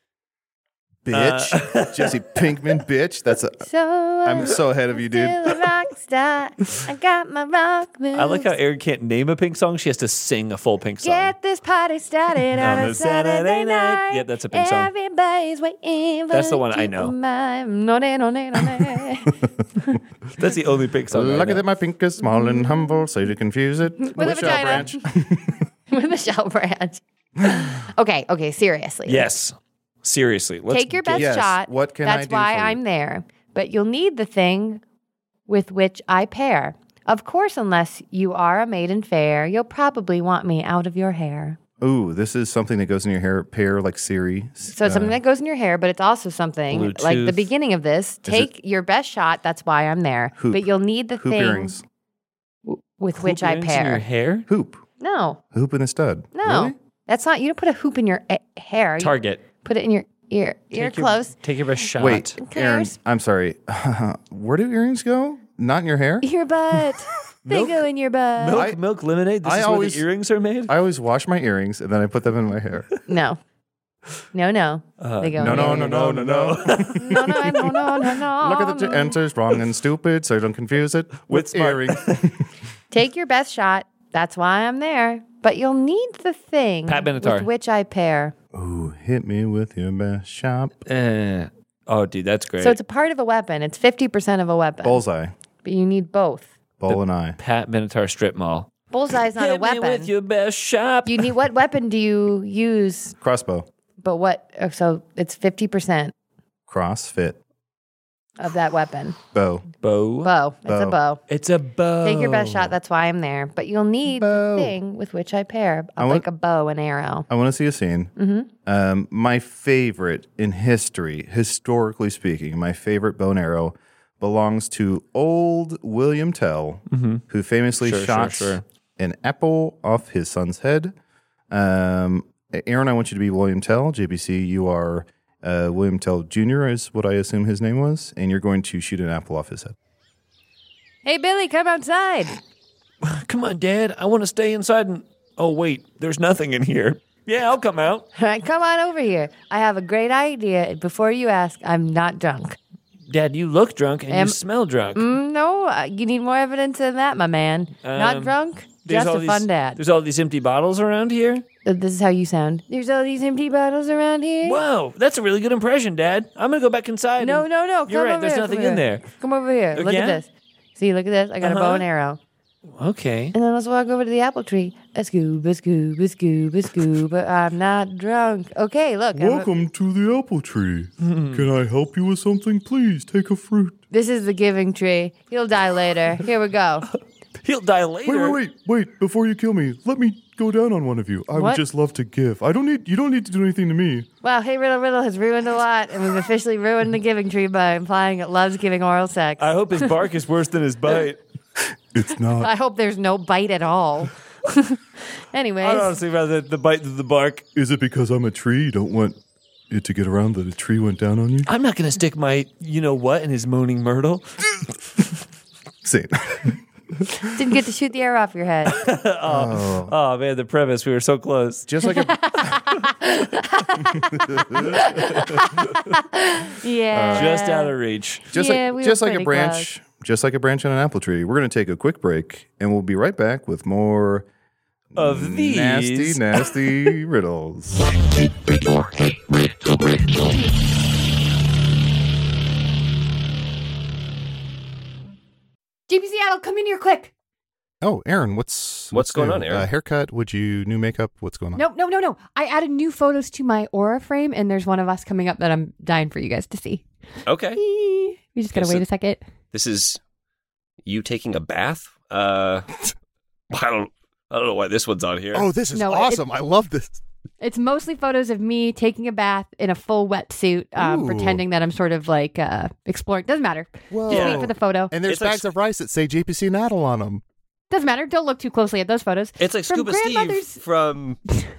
Bitch. Jesse Pinkman, bitch. That's a. So I'm so ahead of you, dude. still a rock star. I got my rock moves. I like how Erin can't name a Pink song. She has to sing a full Pink song. Get this party started on, a Saturday night. Yep, that's a Pink song. Everybody's waiting for That's the one I you know. my- No, no, no, no, no. That's the only Pink song. I Lucky know. that my pink is small and humble, so you confuse it with, a a shell vagina. branch. With a shell branch. Okay, okay, seriously. Yes. Seriously. Let's Take your best Yes. shot. What can I That's do why for you? I'm there. But you'll need the thing with which I pair. Of course, unless you are a maiden fair, you'll probably want me out of your hair. Ooh, this is something that goes in your hair, pair like Siri. So it's something that goes in your hair, but it's also something like the Bluetooth. beginning of this. Take your best shot. That's why I'm there. Hoop. But you'll need the Hoop thing earrings. w- with Hoop which I earrings in your pair. hair? Hoop. No, Hoop in a stud. no, Really? that's not. You don't put a hoop in your eh, hair. You Target. put it in your ear. Ear Take your- close. Take your best shot. Wait, Okay, Aaron, yours. I'm sorry. Where do earrings go? Not in your hair? Your butt. they Milk- go in your butt. Milk, I- milk lemonade. This I is always- where the earrings are made. I always wash my earrings and then I put them in my hair. No. No, no. they go No, in no, your no, ear. no, no, no. no, no, no, no, no, no. Look at the answers, wrong and stupid, so don't confuse it with, With smart. earrings. Take your best shot. That's why I'm there. But you'll need the thing Pat Benatar. with which I pair. Ooh, hit me with your best shot. Eh. Oh, dude, that's great. So it's a part of a weapon. It's fifty percent of a weapon. Bullseye, But you need both. bowl and eye. Pat Benatar strip mall. Bullseye's not Hit a me weapon. with your best shot. You need what weapon do you use? Crossbow, But what? oh, So it's fifty percent crossfit, of that weapon. bow. bow. Bow. It's a Bow. bow. It's a bow. Take your best shot. That's why I'm there. But you'll need Bow. the thing with which I pair, I want- like a bow and arrow. I want to see a scene. Mm-hmm. Um, my favorite in history, historically speaking, my favorite bow and arrow belongs to old William Tell, who famously Sure, sure, shot sure. an apple off his son's head. Um, Aaron, I want you to be William Tell. J B C, you are uh, William Tell Junior is what I assume his name was, and you're going to shoot an apple off his head. Hey, Billy, come outside. Come on, Dad. I want to stay inside and. Oh, wait. There's nothing in here. Yeah, I'll come out. All right, come on over here. I have a great idea. Before you ask, I'm not drunk. Dad, you look drunk and Am- you smell drunk. Mm, no, uh, you need more evidence than that, my man. not Um, drunk, There's just all a these- fun dad. There's all these empty bottles around here. Uh, This is how you sound. There's all these empty bottles around here. Whoa, that's a really good impression, Dad. I'm gonna go back inside. No, and- no, no. Come You're right. over There's here, nothing come in here. there. Come over here. Look Yeah? at this. See, look at this. I got a bow Uh-huh. and arrow. Okay. And then let's walk over to the apple tree. A scuba, scuba, scuba, scuba. I'm not drunk. Okay, look. I'm a- Welcome to the apple tree. Can I help you with something? Please take a fruit. this is the giving tree. He'll die later. Here we go. He'll die later. Wait, wait, wait, wait! Before you kill me, let me go down on one of you. I What? would just love to give. I don't need. You don't need to do anything to me. Wow, Hey Riddle Riddle has ruined a lot, and we've officially ruined the giving tree by implying it loves giving oral sex. I hope his bark is worse than his bite. It's not. I hope there's no bite at all. Anyways, I'd honestly rather the bite than the bark. Is it because I'm a tree? You don't want it to get around that a tree went down on you? I'm not gonna stick my you know what in his moaning myrtle. Same. didn't get to shoot the arrow off your head. Oh man, the premise. We were so close. Just like a Yeah. Just out of reach. just Yeah, like we were just like a pretty branch, just like a branch on an apple tree. We're going to take a quick break, and we'll be right back with more Of these nasty, nasty riddles. J P Seattle, come in here quick. Oh, Aaron, what's What's going new? on, Aaron? Uh, haircut? Would you new makeup? What's going on? No, no, no, no. I added new photos to my Aura frame, and there's one of us coming up that I'm dying for you guys to see. Okay. We just gotta Okay, wait so- a second. This is you taking a bath. Uh, I don't, I don't know why this one's on here. Oh, this is No, it- awesome. I love this. It's mostly photos of me taking a bath in a full wetsuit, um, Ooh. pretending that I'm sort of like uh, exploring. Doesn't matter. Whoa. Just wait for the photo. And there's It's like- bags of rice that say J P C Nattle on them. Doesn't matter. Don't look too closely at those photos. It's like From Scuba Steve grandmother's- from,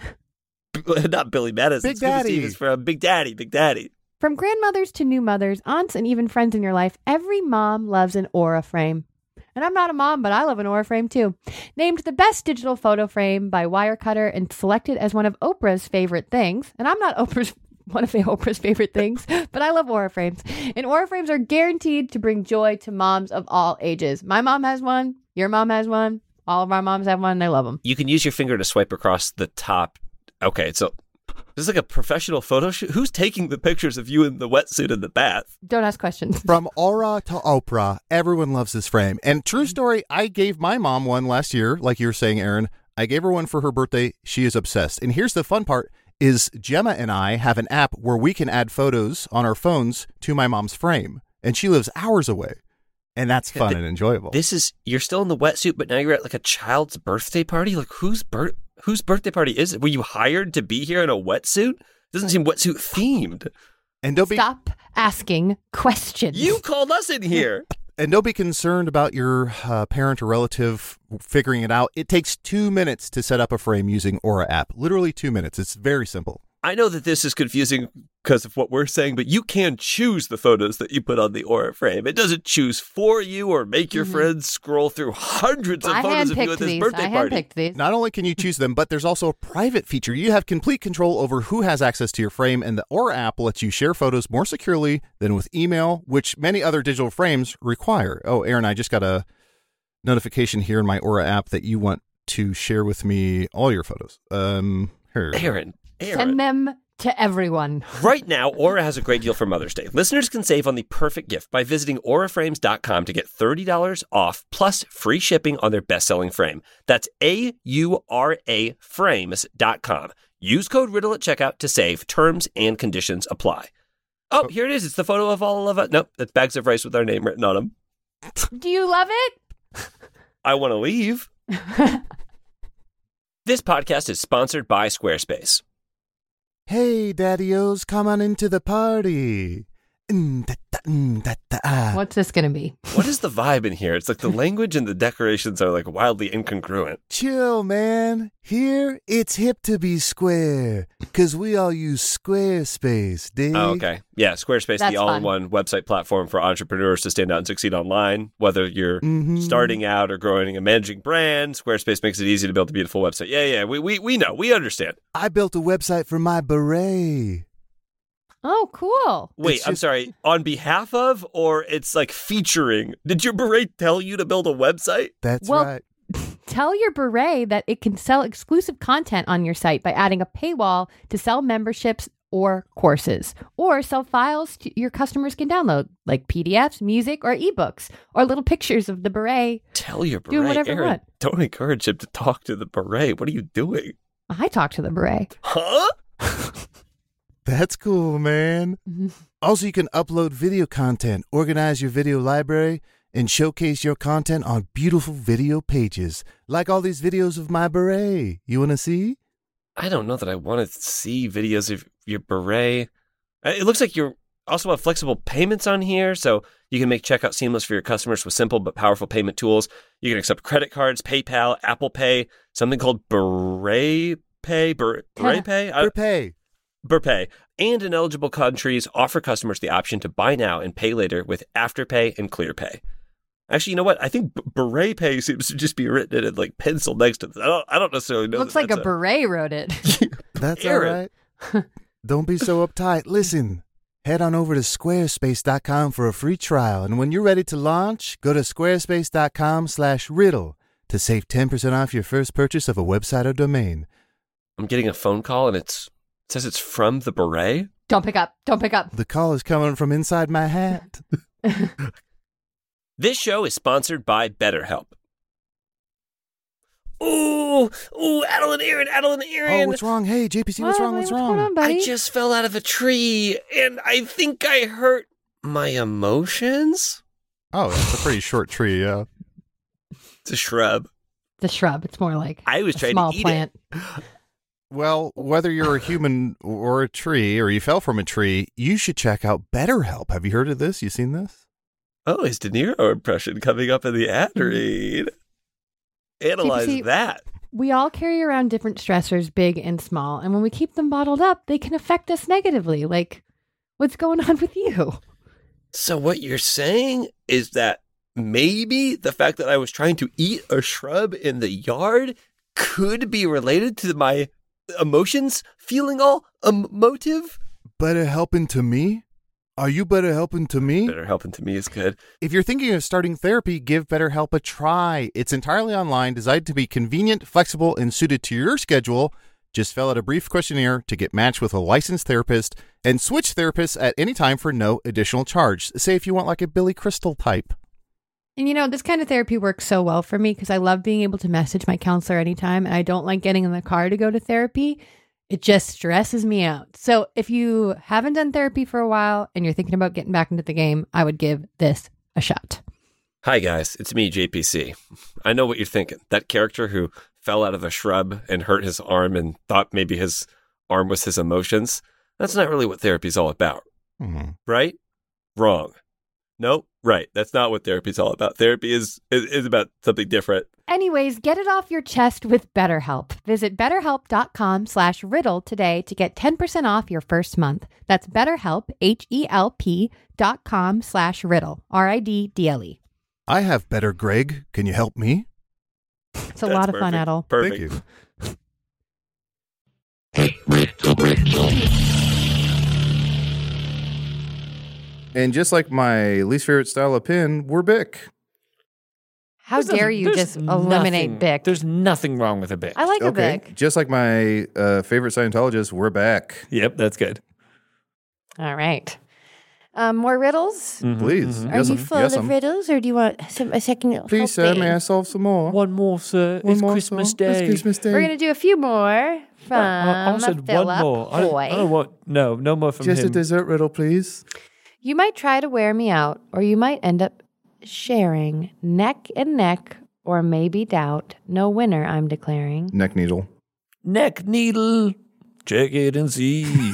not Billy Madison. Big Scuba Daddy. Steve is from Big Daddy, Big Daddy. From grandmothers to new mothers, aunts, and even friends in your life, every mom loves an Aura frame. And I'm not a mom, but I love an Aura frame too. Named the best digital photo frame by Wirecutter and selected as one of Oprah's favorite things. And I'm not Oprah's one of Oprah's favorite things, but I love Aura frames. And Aura frames are guaranteed to bring joy to moms of all ages. My mom has one. Your mom has one. All of our moms have one. And I love them. You can use your finger to swipe across the top. Okay, so this is like a professional photo shoot. Who's taking the pictures of you in the wetsuit in the bath? Don't ask questions. From Aura to Oprah, everyone loves this frame. And true story, I gave my mom one last year, like you were saying, Aaron. I gave her one for her birthday. She is obsessed. And here's the fun part is Gemma and I have an app where we can add photos on our phones to my mom's frame. And she lives hours away. And that's fun and enjoyable. This is, you're still in the wetsuit, but now you're at like a child's birthday party? Like whose birth? Whose birthday party is it? Were you hired to be here in a wetsuit? Doesn't seem wetsuit themed. And don't be Stop asking questions. You called us in here. and don't be concerned about your uh, parent or relative figuring it out. It takes two minutes to set up a frame using Aura app. Literally two minutes. It's very simple. I know that this is confusing because of what we're saying, but you can choose the photos that you put on the Aura frame. It doesn't choose for you or make your Mhm. friends scroll through hundreds of I photos of you handpicked at this these. birthday I party. handpicked these. Not only can you choose them, but there's also a private feature. You have complete control over who has access to your frame, and the Aura app lets you share photos more securely than with email, which many other digital frames require. Oh, Aaron, I just got a notification here in my Aura app that you want to share with me all your photos. Um, here. Aaron, Aaron. Send them to everyone. Right now, Aura has a great deal for Mother's Day. Listeners can save on the perfect gift by visiting aura frames dot com to get thirty dollars off plus free shipping on their best-selling frame. That's A U R A frames dot com. Use code RIDDLE at checkout to save. Terms and conditions apply. Oh, here it is. It's the photo of all of us. Nope, that's bags of rice with our name written on them. Do you love it? I want to leave. This podcast is sponsored by Squarespace. Hey, daddy-os, come on into the party. Mm, da, da, mm, da, da, ah. What's this going to be? What is the vibe in here? It's like the language and the decorations are like wildly incongruent. Chill, man. Here, it's hip to be square, because we all use Squarespace, dig? Oh, okay. Yeah, Squarespace, That's the all-in-one website platform for entrepreneurs to stand out and succeed online. Whether you're Mhm. starting out or growing a managing brand, Squarespace makes it easy to build a beautiful website. Yeah, yeah, we we we know. We understand. I built a website for my beret. Oh, cool. Wait, It's I'm just- sorry. On behalf of, or it's like featuring? Did your beret tell you to build a website? That's Well, right. Tell your beret that it can sell exclusive content on your site by adding a paywall to sell memberships or courses, or sell files to your customers can download, like P D Fs, music, or ebooks, or little pictures of the beret. Tell your beret. Do whatever you Aaron, want. don't encourage him to talk to the beret. What are you doing? I talk to the beret. Huh? That's cool, man. Mhm. Also, you can upload video content, organize your video library, and showcase your content on beautiful video pages, like all these videos of my beret. You want to see? I don't know that I want to see videos of your beret. Uh, It looks like you also have flexible payments on here, so you can make checkout seamless for your customers with simple but powerful payment tools. You can accept credit cards, PayPal, Apple Pay, something called Beret Pay, Ber- Beret Pay, I- For pay. Burpay, and in eligible countries offer customers the option to buy now and pay later with Afterpay and ClearPay. Actually, you know what? I think B- Beret Pay seems to just be written in like pencil next to this. I don't. I don't necessarily know. Looks that like a that's beret wrote it. That's Aaron. all right. Don't be so uptight. Listen, head on over to squarespace dot com for a free trial. And when you're ready to launch, go to squarespace dot com slash riddle to save ten percent off your first purchase of a website or domain. I'm getting a phone call and it's it says it's from the Beret. Don't pick up. Don't pick up. The call is coming from inside my hat. This show is sponsored by BetterHelp. Ooh, ooh, Adeline Aaron, Adeline Aaron. Oh, what's wrong? Hey, J P C, what's What? wrong? What's What's wrong? going on, buddy? I just fell out of a tree and I think I hurt my emotions. Oh, that's a pretty short tree, yeah. It's a shrub. The shrub. It's more like I was a trying small to eat plant. it. Well, whether you're a human or a tree, or you fell from a tree, you should check out BetterHelp. Have you heard of this? You seen this? Oh, his De Niro impression coming up in the ad read. Analyze see- that. We all carry around different stressors, big and small, and when we keep them bottled up, they can affect us negatively. Like, what's going on with you? So what you're saying is that maybe the fact that I was trying to eat a shrub in the yard could be related to my emotions feeling all emotive? Better helping to me? Are you better helping to me? Better helping to me is good. If you're thinking of starting therapy, give BetterHelp a try. It's entirely online, designed to be convenient, flexible, and suited to your schedule. Just fill out a brief questionnaire to get matched with a licensed therapist and switch therapists at any time for no additional charge. Say if you want like a Billy Crystal type. And you know, this kind of therapy works so well for me because I love being able to message my counselor anytime, and I don't like getting in the car to go to therapy. It just stresses me out. So if you haven't done therapy for a while and you're thinking about getting back into the game, I would give this a shot. Hi, guys. It's me, J P C. I know what you're thinking. That character who fell out of a shrub and hurt his arm and thought maybe his arm was his emotions. That's not really what therapy's all about. Mm-hmm. Right? Wrong. Nope. Right. That's not what therapy's all about. Therapy is, is, is about something different. Anyways, get it off your chest with BetterHelp. Visit betterhelp.com slash riddle today to get ten percent off your first month. That's BetterHelp, H-E-L-P dot com slash riddle, R I D D L E. I have better, Greg. Can you help me? It's a That's lot of fun, perfect. Edel. Perfect. Thank you. And just like my least favorite style of pin, we're Bic. How There's dare nothing- you there's just eliminate nothing- Bic? There's nothing wrong with a Bic. I like a Okay. Bic. Just like my uh, favorite Scientologist, we're back. Yep, that's good. All right. Um, more riddles? Mhm, Please. mhm. Are Yes, you um, full yes, of um. riddles, or do you want some, a second? Please, sir, helping? may I solve some more? One more, sir. One it's more, Christmas sir. Day. It's Christmas Day. We're going to do a few more from I, I said Philip one more. I don't, Hoy. I don't want. No, no more from Just a him. dessert riddle, please. You might try to wear me out, or you might end up sharing neck and neck, or maybe doubt. No winner, I'm declaring. Neck needle. Neck needle. Check it and see.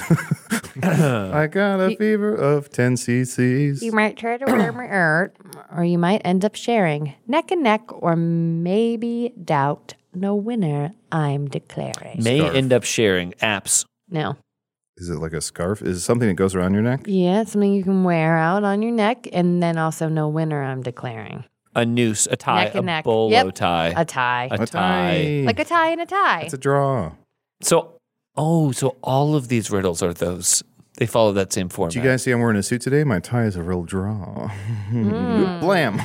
I got a You- fever of ten cc's. You might try to wear me out, or you might end up sharing neck and neck, or maybe doubt. No winner, I'm declaring. May Scarf. end up sharing apps. No. Is it like a scarf? Is it something that goes around your neck? Yeah, it's something you can wear out on your neck, and then also no winner, I'm declaring. A noose, a tie, Neck a and neck. bolo Yep. tie, A tie. a tie. Like a tie and a tie. It's a draw. So, oh, so all of these riddles are those. They follow that same format. Do you guys see I'm wearing a suit today? My tie is a real draw. Mm. Blam.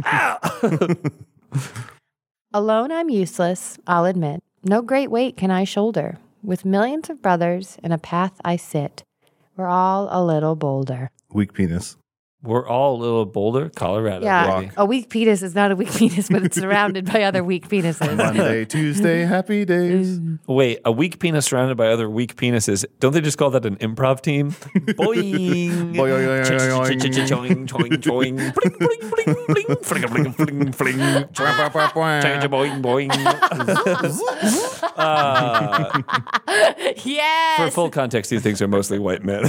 Alone, I'm useless, I'll admit. No great weight can I shoulder. With millions of brothers in a path I sit. We're all a little bolder. Weak penis. We're all a little Boulder, Colorado. Yeah, baby. a weak penis is not a weak penis, but it's surrounded by other weak penises. Monday, Tuesday, happy days. Wait, a weak penis surrounded by other weak penises. Don't they just call that an improv team? Boing. Boing, boing, Choing, choing, choing. Bling, bling, bling, bling. Fling, fling, fling, fling. Change a boing, boing. Uh, Yes. for full context, these things are mostly white men.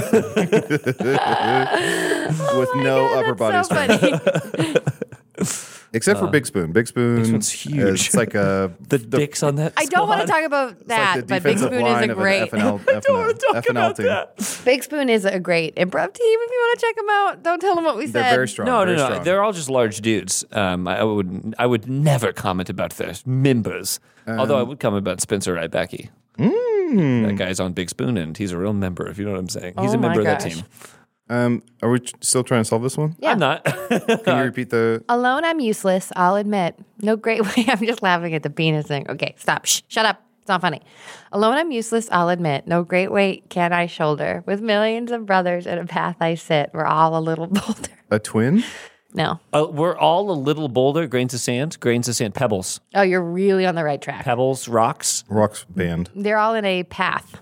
With no God, upper body that's so strength. funny. Except for Big Spoon. Big Spoon. Big Spoon's huge. It's like a. the, dicks on that. I don't want to squad. talk about that, it's like the but Big defensive Spoon is line a of an great. F N L, I don't want to talk F N L about team. that. Big Spoon is a great improv team. If you want to check them out, don't tell them what we They're said. very strong. No, no, very no. strong. They're all just large dudes. Um, I, I would, I would never comment about their members. Although I would comment about Spencer Rybacki. Mm. That guy's on Big Spoon, and he's a real member. If you know what I'm saying, he's Oh a member my of that gosh. team. Um, are we tr- still trying to solve this one? Yeah. I'm not. Can you repeat the? Alone, I'm useless. I'll admit. No great way. I'm just laughing at the penis thing. Okay, stop. Shh, shut up. It's not funny. Alone, I'm useless. I'll admit. No great weight can I shoulder. With millions of brothers in a path I sit. We're all a little bolder. A twin? No. Uh, we're all a little boulder, grains of sand, grains of sand, pebbles, Oh, you're really on the right track. pebbles, rocks. Rocks band. They're all in a path.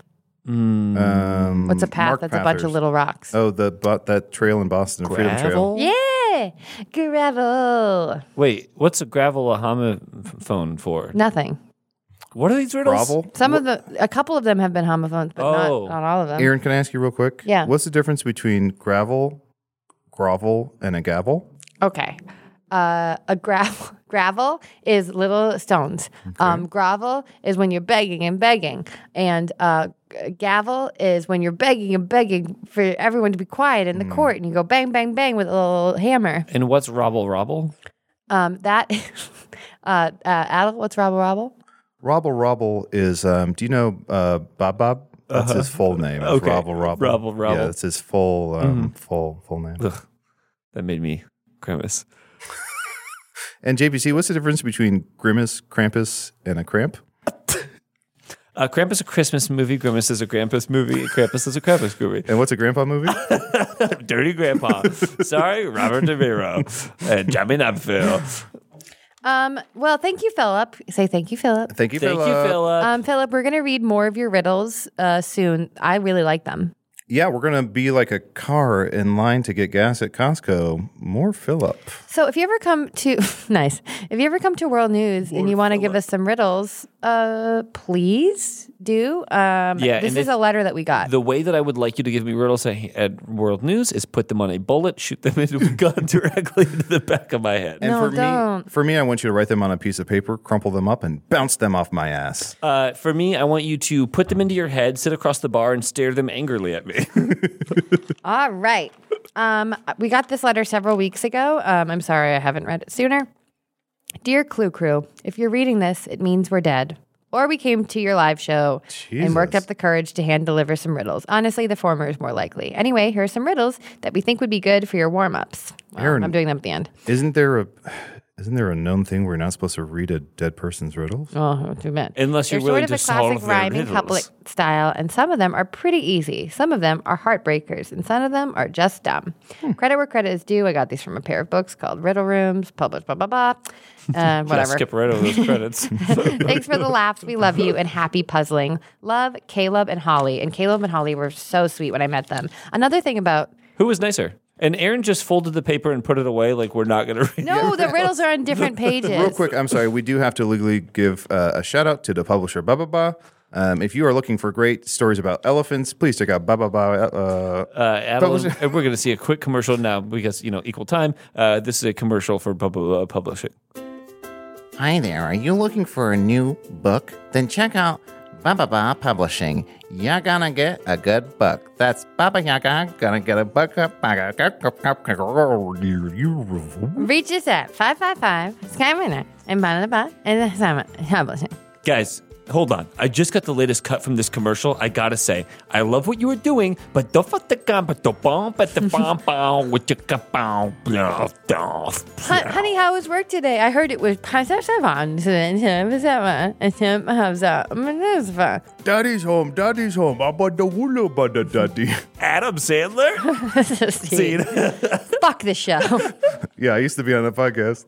Um, What's a path? Mark That's a bunch of Pathers. little rocks. Oh, the but that trail in Boston, Freedom Trail. Gravel. Yeah. Hey, gravel. Wait, what's a gravel homophone for? Nothing. What are these riddles? Grovel? Some of the, a couple of them have been homophones, but Oh. not, not all of them. Aaron, can I ask you real quick? Yeah. What's the difference between gravel, grovel, and a gavel? Okay. Uh, a gravel gravel is little stones. Um, gravel is when you're begging and begging, and uh, g- gavel is when you're begging and begging for everyone to be quiet in the court, and you go bang bang bang with a little hammer. And what's robble robble? Um, that uh, uh, Adel, what's robble robble? Robble Robble is, um, do you know uh, Bob Bob? That's his full name. It's Okay. Robble Robble. Robble Robble. Yeah, that's his full, um, full, full name. Ugh, that made me grimace. And J P C, what's the difference between Grimace, Krampus, and a cramp? Uh, Krampus is a Christmas movie. Grimace is a Krampus movie. Krampus is a Krampus movie. And what's a grandpa movie? Dirty Grandpa. Sorry, Robert De Niro and Jamie Napville. Um, well, thank you, Philip. Say thank you, Philip. Thank you, Thank Philip. you, Philip. Um, Philip, we're gonna read more of your riddles uh, soon. I really like them. Yeah, we're going to be like a car in line to get gas at Costco. More Philip. So if you ever come to nice, if you ever come to World News and you want to give us some riddles, uh, please do. Um, Yeah, this and is if- a letter that we got. The way that I would like you to give me riddles at, at World News is put them on a bullet, shoot them into a gun directly into the back of my head. And No, for me, don't. for me, I want you to write them on a piece of paper, crumple them up, and bounce them off my ass. Uh, for me, I want you to put them into your head, sit across the bar, and stare them angrily at me. All right. Um, we got this letter several weeks ago. Um, I'm sorry I haven't read it sooner. Dear Clue Crew, if you're reading this, it means we're dead. Or we came to your live show and worked Jesus. up the courage to hand deliver some riddles. Honestly, the former is more likely. Anyway, here are some riddles that we think would be good for your warm-ups. Well, Aaron. I'm doing them at the end. Isn't there a isn't there a known thing where you're not supposed to read a dead person's riddles? Oh, too bad. Unless you're They're willing sort of to a classic solve their rhyming riddles. couplet style, and some of them are pretty easy. Some of them are heartbreakers, and some of them are just dumb. Hmm. Credit where credit is due. I got these from a pair of books called Riddle Rooms, published blah blah blah. Uh, Yeah, whatever. skip right over those credits. Thanks for the laughs. We love you and happy puzzling. Love, Caleb and Holly. And Caleb and Holly were so sweet when I met them. Another thing about Who was nicer? And Aaron just folded the paper and put it away like we're not going to read no, it. the riddles are on different pages. Real quick, I'm sorry. We do have to legally give uh, a shout out to the publisher Baba Ba. Um, if you are looking for great stories about elephants, please check out Baba Ba. Uh, Uh, Adeline, Publisher. we're going to see a quick commercial now because, you know, equal time. Uh, this is a commercial for Bubba Publishing. Hi there, are you looking for a new book? Then check out Baba Ba Publishing. You're gonna get a good book. That's Baba Yaga gonna get a book. Reach us at five five five Skywinner and blah blah blah and the Simon Publishing. Guys, hold on. I just got the latest cut from this commercial. I got to say, I love what you were doing, but don't fuck the gun, but don't bomb, but the bomb, bomb, with your kapow, blah, blah. Hon- Honey, how was work today? I heard it was fun. Daddy's home. Daddy's home. Abadawula bada daddy. Adam Sandler? Scene. Fuck the show. Yeah, I used to be on a podcast.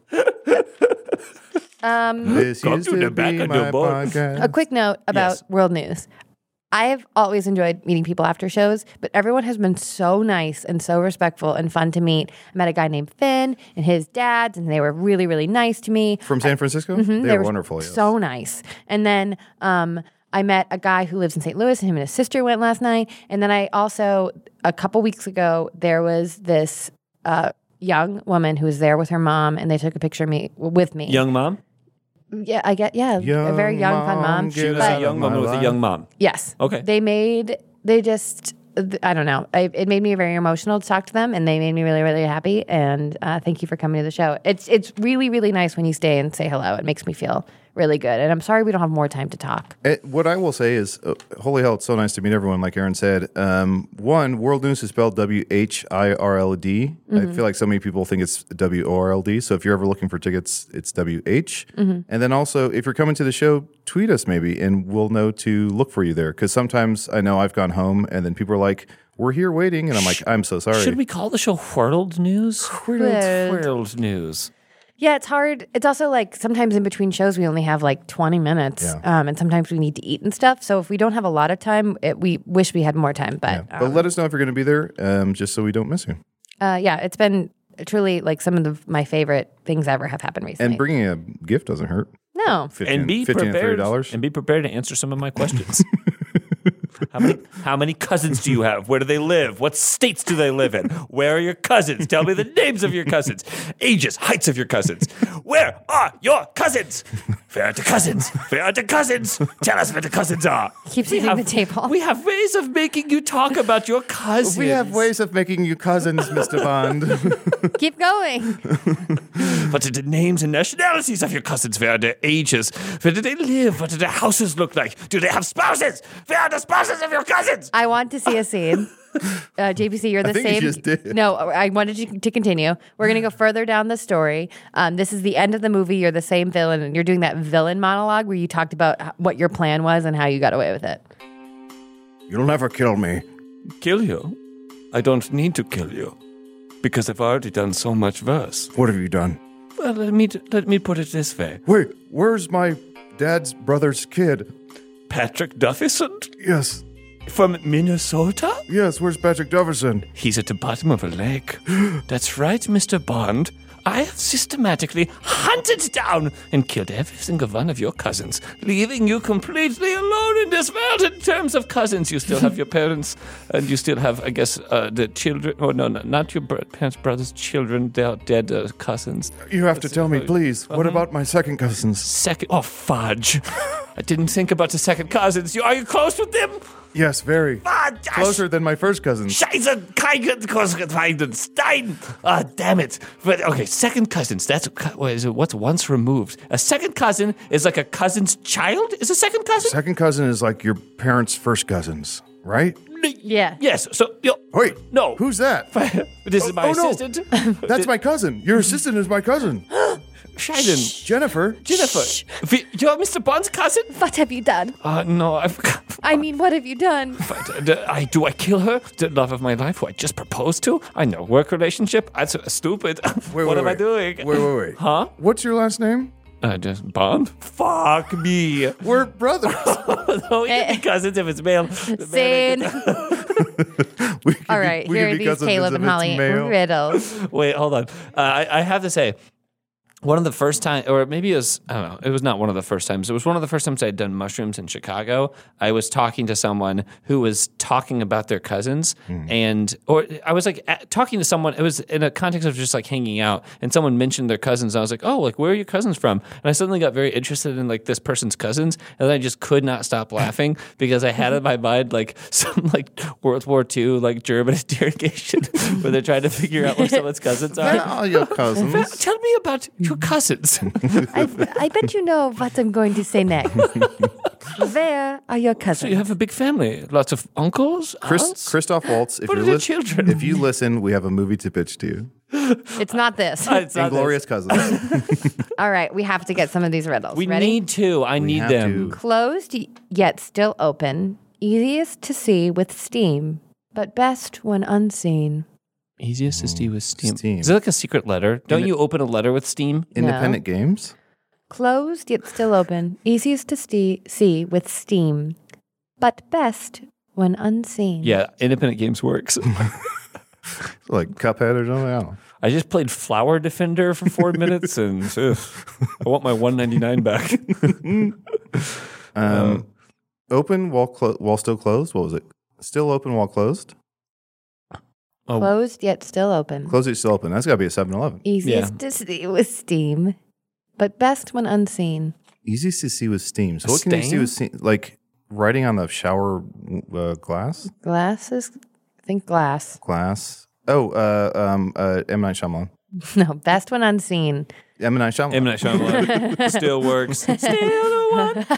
Um, This Come used to to the back be of the my book. podcast. a quick note about Yes. world news. I have always enjoyed meeting people after shows, but everyone has been so nice and so respectful and fun to meet. I met a guy named Finn and his dad, and they were really, really nice to me. From San Francisco? They, were wonderful. Yes. So nice. And then um, I met a guy who lives in Saint Louis, and him and his sister went last night. And then I also, a couple weeks ago, there was this uh, young woman who was there with her mom, and they took a picture of me with me. Young mom? Yeah, I get, yeah, a very young, fun mom. Get She was out a of young my woman with a life. young mom. Yes. Okay. They made, they just, I don't know. I, it made me very emotional to talk to them, and they made me really, really happy. And uh, thank you for coming to the show. It's it's really, really nice when you stay and say hello. It makes me feel really good. And I'm sorry we don't have more time to talk. Eh, what I will say is, uh, holy hell, it's so nice to meet everyone, like Aaron said. Um, one, World News is spelled W H I R L D. I feel like so many people think it's W O R L D. So if you're ever looking for tickets, it's W H. And then also, if you're coming to the show, tweet us maybe, and we'll know to look for you there. Because sometimes I know I've gone home, and then people are like, we're here waiting. And I'm like, I'm so sorry. Should we call the show World News? World. World News. Yeah, it's hard. It's also like sometimes in between shows we only have like twenty minutes, Yeah. um, and sometimes we need to eat and stuff. So if we don't have a lot of time, it, we wish we had more time. But Yeah. But let us know if you're going to be there, um, just so we don't miss you. uh, yeah, it's been truly like some of the, my favorite things ever have happened recently. And bringing a gift doesn't hurt. no. fifteen, And be fifteen prepared. and thirty dollars. And be prepared to answer some of my questions. How many how many cousins do you have? Where do they live? What states do they live in? Where are your cousins? Tell me the names of your cousins. Ages, heights of your cousins. Where are your cousins? Where are the cousins? Where are the cousins? Tell us where the cousins are. Keeps We hitting have- the table. We have ways of making you talk about your cousins. We have ways of making you cousins, Mister Bond. Keep going. What are the names and nationalities of your cousins? Where are their ages? Where do they live? What do their houses look like? Do they have spouses? Where are the spouses of your cousins? I want to see a scene. Uh, J P C, you're the I think you same. just did. No, I wanted you to continue. We're going to go further down the story. Um, this is the end of the movie. You're the same villain, and you're doing that villain monologue where you talked about h- what your plan was and how you got away with it. You'll never kill me. Kill you? I don't need to kill you. Because I've already done so much worse. What have you done? Well, let me, let me put it this way. Wait, where's my dad's brother's kid? Patrick Duffyson Yes, from Minnesota? yes, where's Patrick Duverson? He's at the bottom of a lake. That's right, Mister Bond. I have systematically hunted down and killed every single one of your cousins, leaving you completely alone in this world in terms of cousins. You still have your parents, and you still have, I guess, uh, the children. Oh, no, no, not your bro- parents' brothers' children. They're dead uh, cousins. You have to tell me, please. What about my second cousins? Second. Oh, fudge. I didn't think about the second cousins. You, are you close with them? Yes, very. Fudge. Closer than my first cousins. Scheiße, kein Cousin, Stein. Ah, damn it. But okay, second cousins. That's what is it? What's once removed? A second cousin is like a cousin's child. Is a second cousin? Second cousin is like your parents' first cousins, right? Yeah. Yes. So yo, Wait, no. who's that? This is my oh, no. assistant. That's my cousin. Your assistant is my cousin. Scheiden. Jennifer. Jennifer. Wie- You're Mister Bond's cousin? What have you done? Uh, no, I've. I mean, what have you done? But, uh, I, do I kill her, the love of my life, who I just proposed to? I know, work relationship. That's uh, stupid. Wait, what wait, am I wait. doing? Wait, wait, wait. Huh? What's your last name? Uh, just Bond? Fuck me. We're brothers. No, we can be cousins if it's male. Sane. We could All be- right, we here could are be these cousins Caleb if and it's Holly male. riddles. Wait, hold on. Uh, I, I have to say, one of the first time, or maybe it was, I don't know, it was not one of the first times. It was one of the first times I had done mushrooms in Chicago. I was talking to someone who was talking about their cousins, and, or I was like at, talking to someone, it was in a context of just like hanging out, and someone mentioned their cousins. And I was like, oh, like, where are your cousins from? And I suddenly got very interested in like this person's cousins, and then I just could not stop laughing because I had in my mind like some like World War Two, like German interrogation where they're trying to figure out where someone's cousins They're are. all your cousins. Tell me about your cousins. I, I bet you know what I'm going to say next. Where are your So cousins? you have a big family, lots of uncles, Chris, aunts. Christoph Waltz, if What you're are the lis- children? if you listen, we have a movie to pitch to you. It's not this. It's not Inglorious Cousins. All right, we have to get some of these riddles. We Ready? need to. I need have them. to. Closed y- yet still open. Easiest to see with steam, but best when unseen. Easiest to see with Steam. Steam. Is it like a secret letter? Don't Inde- you open a letter with Steam? Independent Games. Closed yet still open. Easiest to see, see with steam, but best when unseen. Yeah, Independent Games works. Like Cuphead or something. I don't know. I just played Flower Defender for four minutes, and ugh, I want my one ninety nine back. Um, open while clo- while still closed. What was it? Still open while closed. Oh, Closed yet still open. Closed yet still open. That's got to be a seven eleven. Easiest Yeah. to see with steam, but best when unseen. Easiest to see with steam. So A what can you see stain? with steam? Like writing on the shower uh, glass. Glasses? Think glass. Glass. Oh, uh, um, uh, M Night Shyamalan. No, best when unseen. M Night Shyamalan. M. Night Shyamalan still works. Still the one.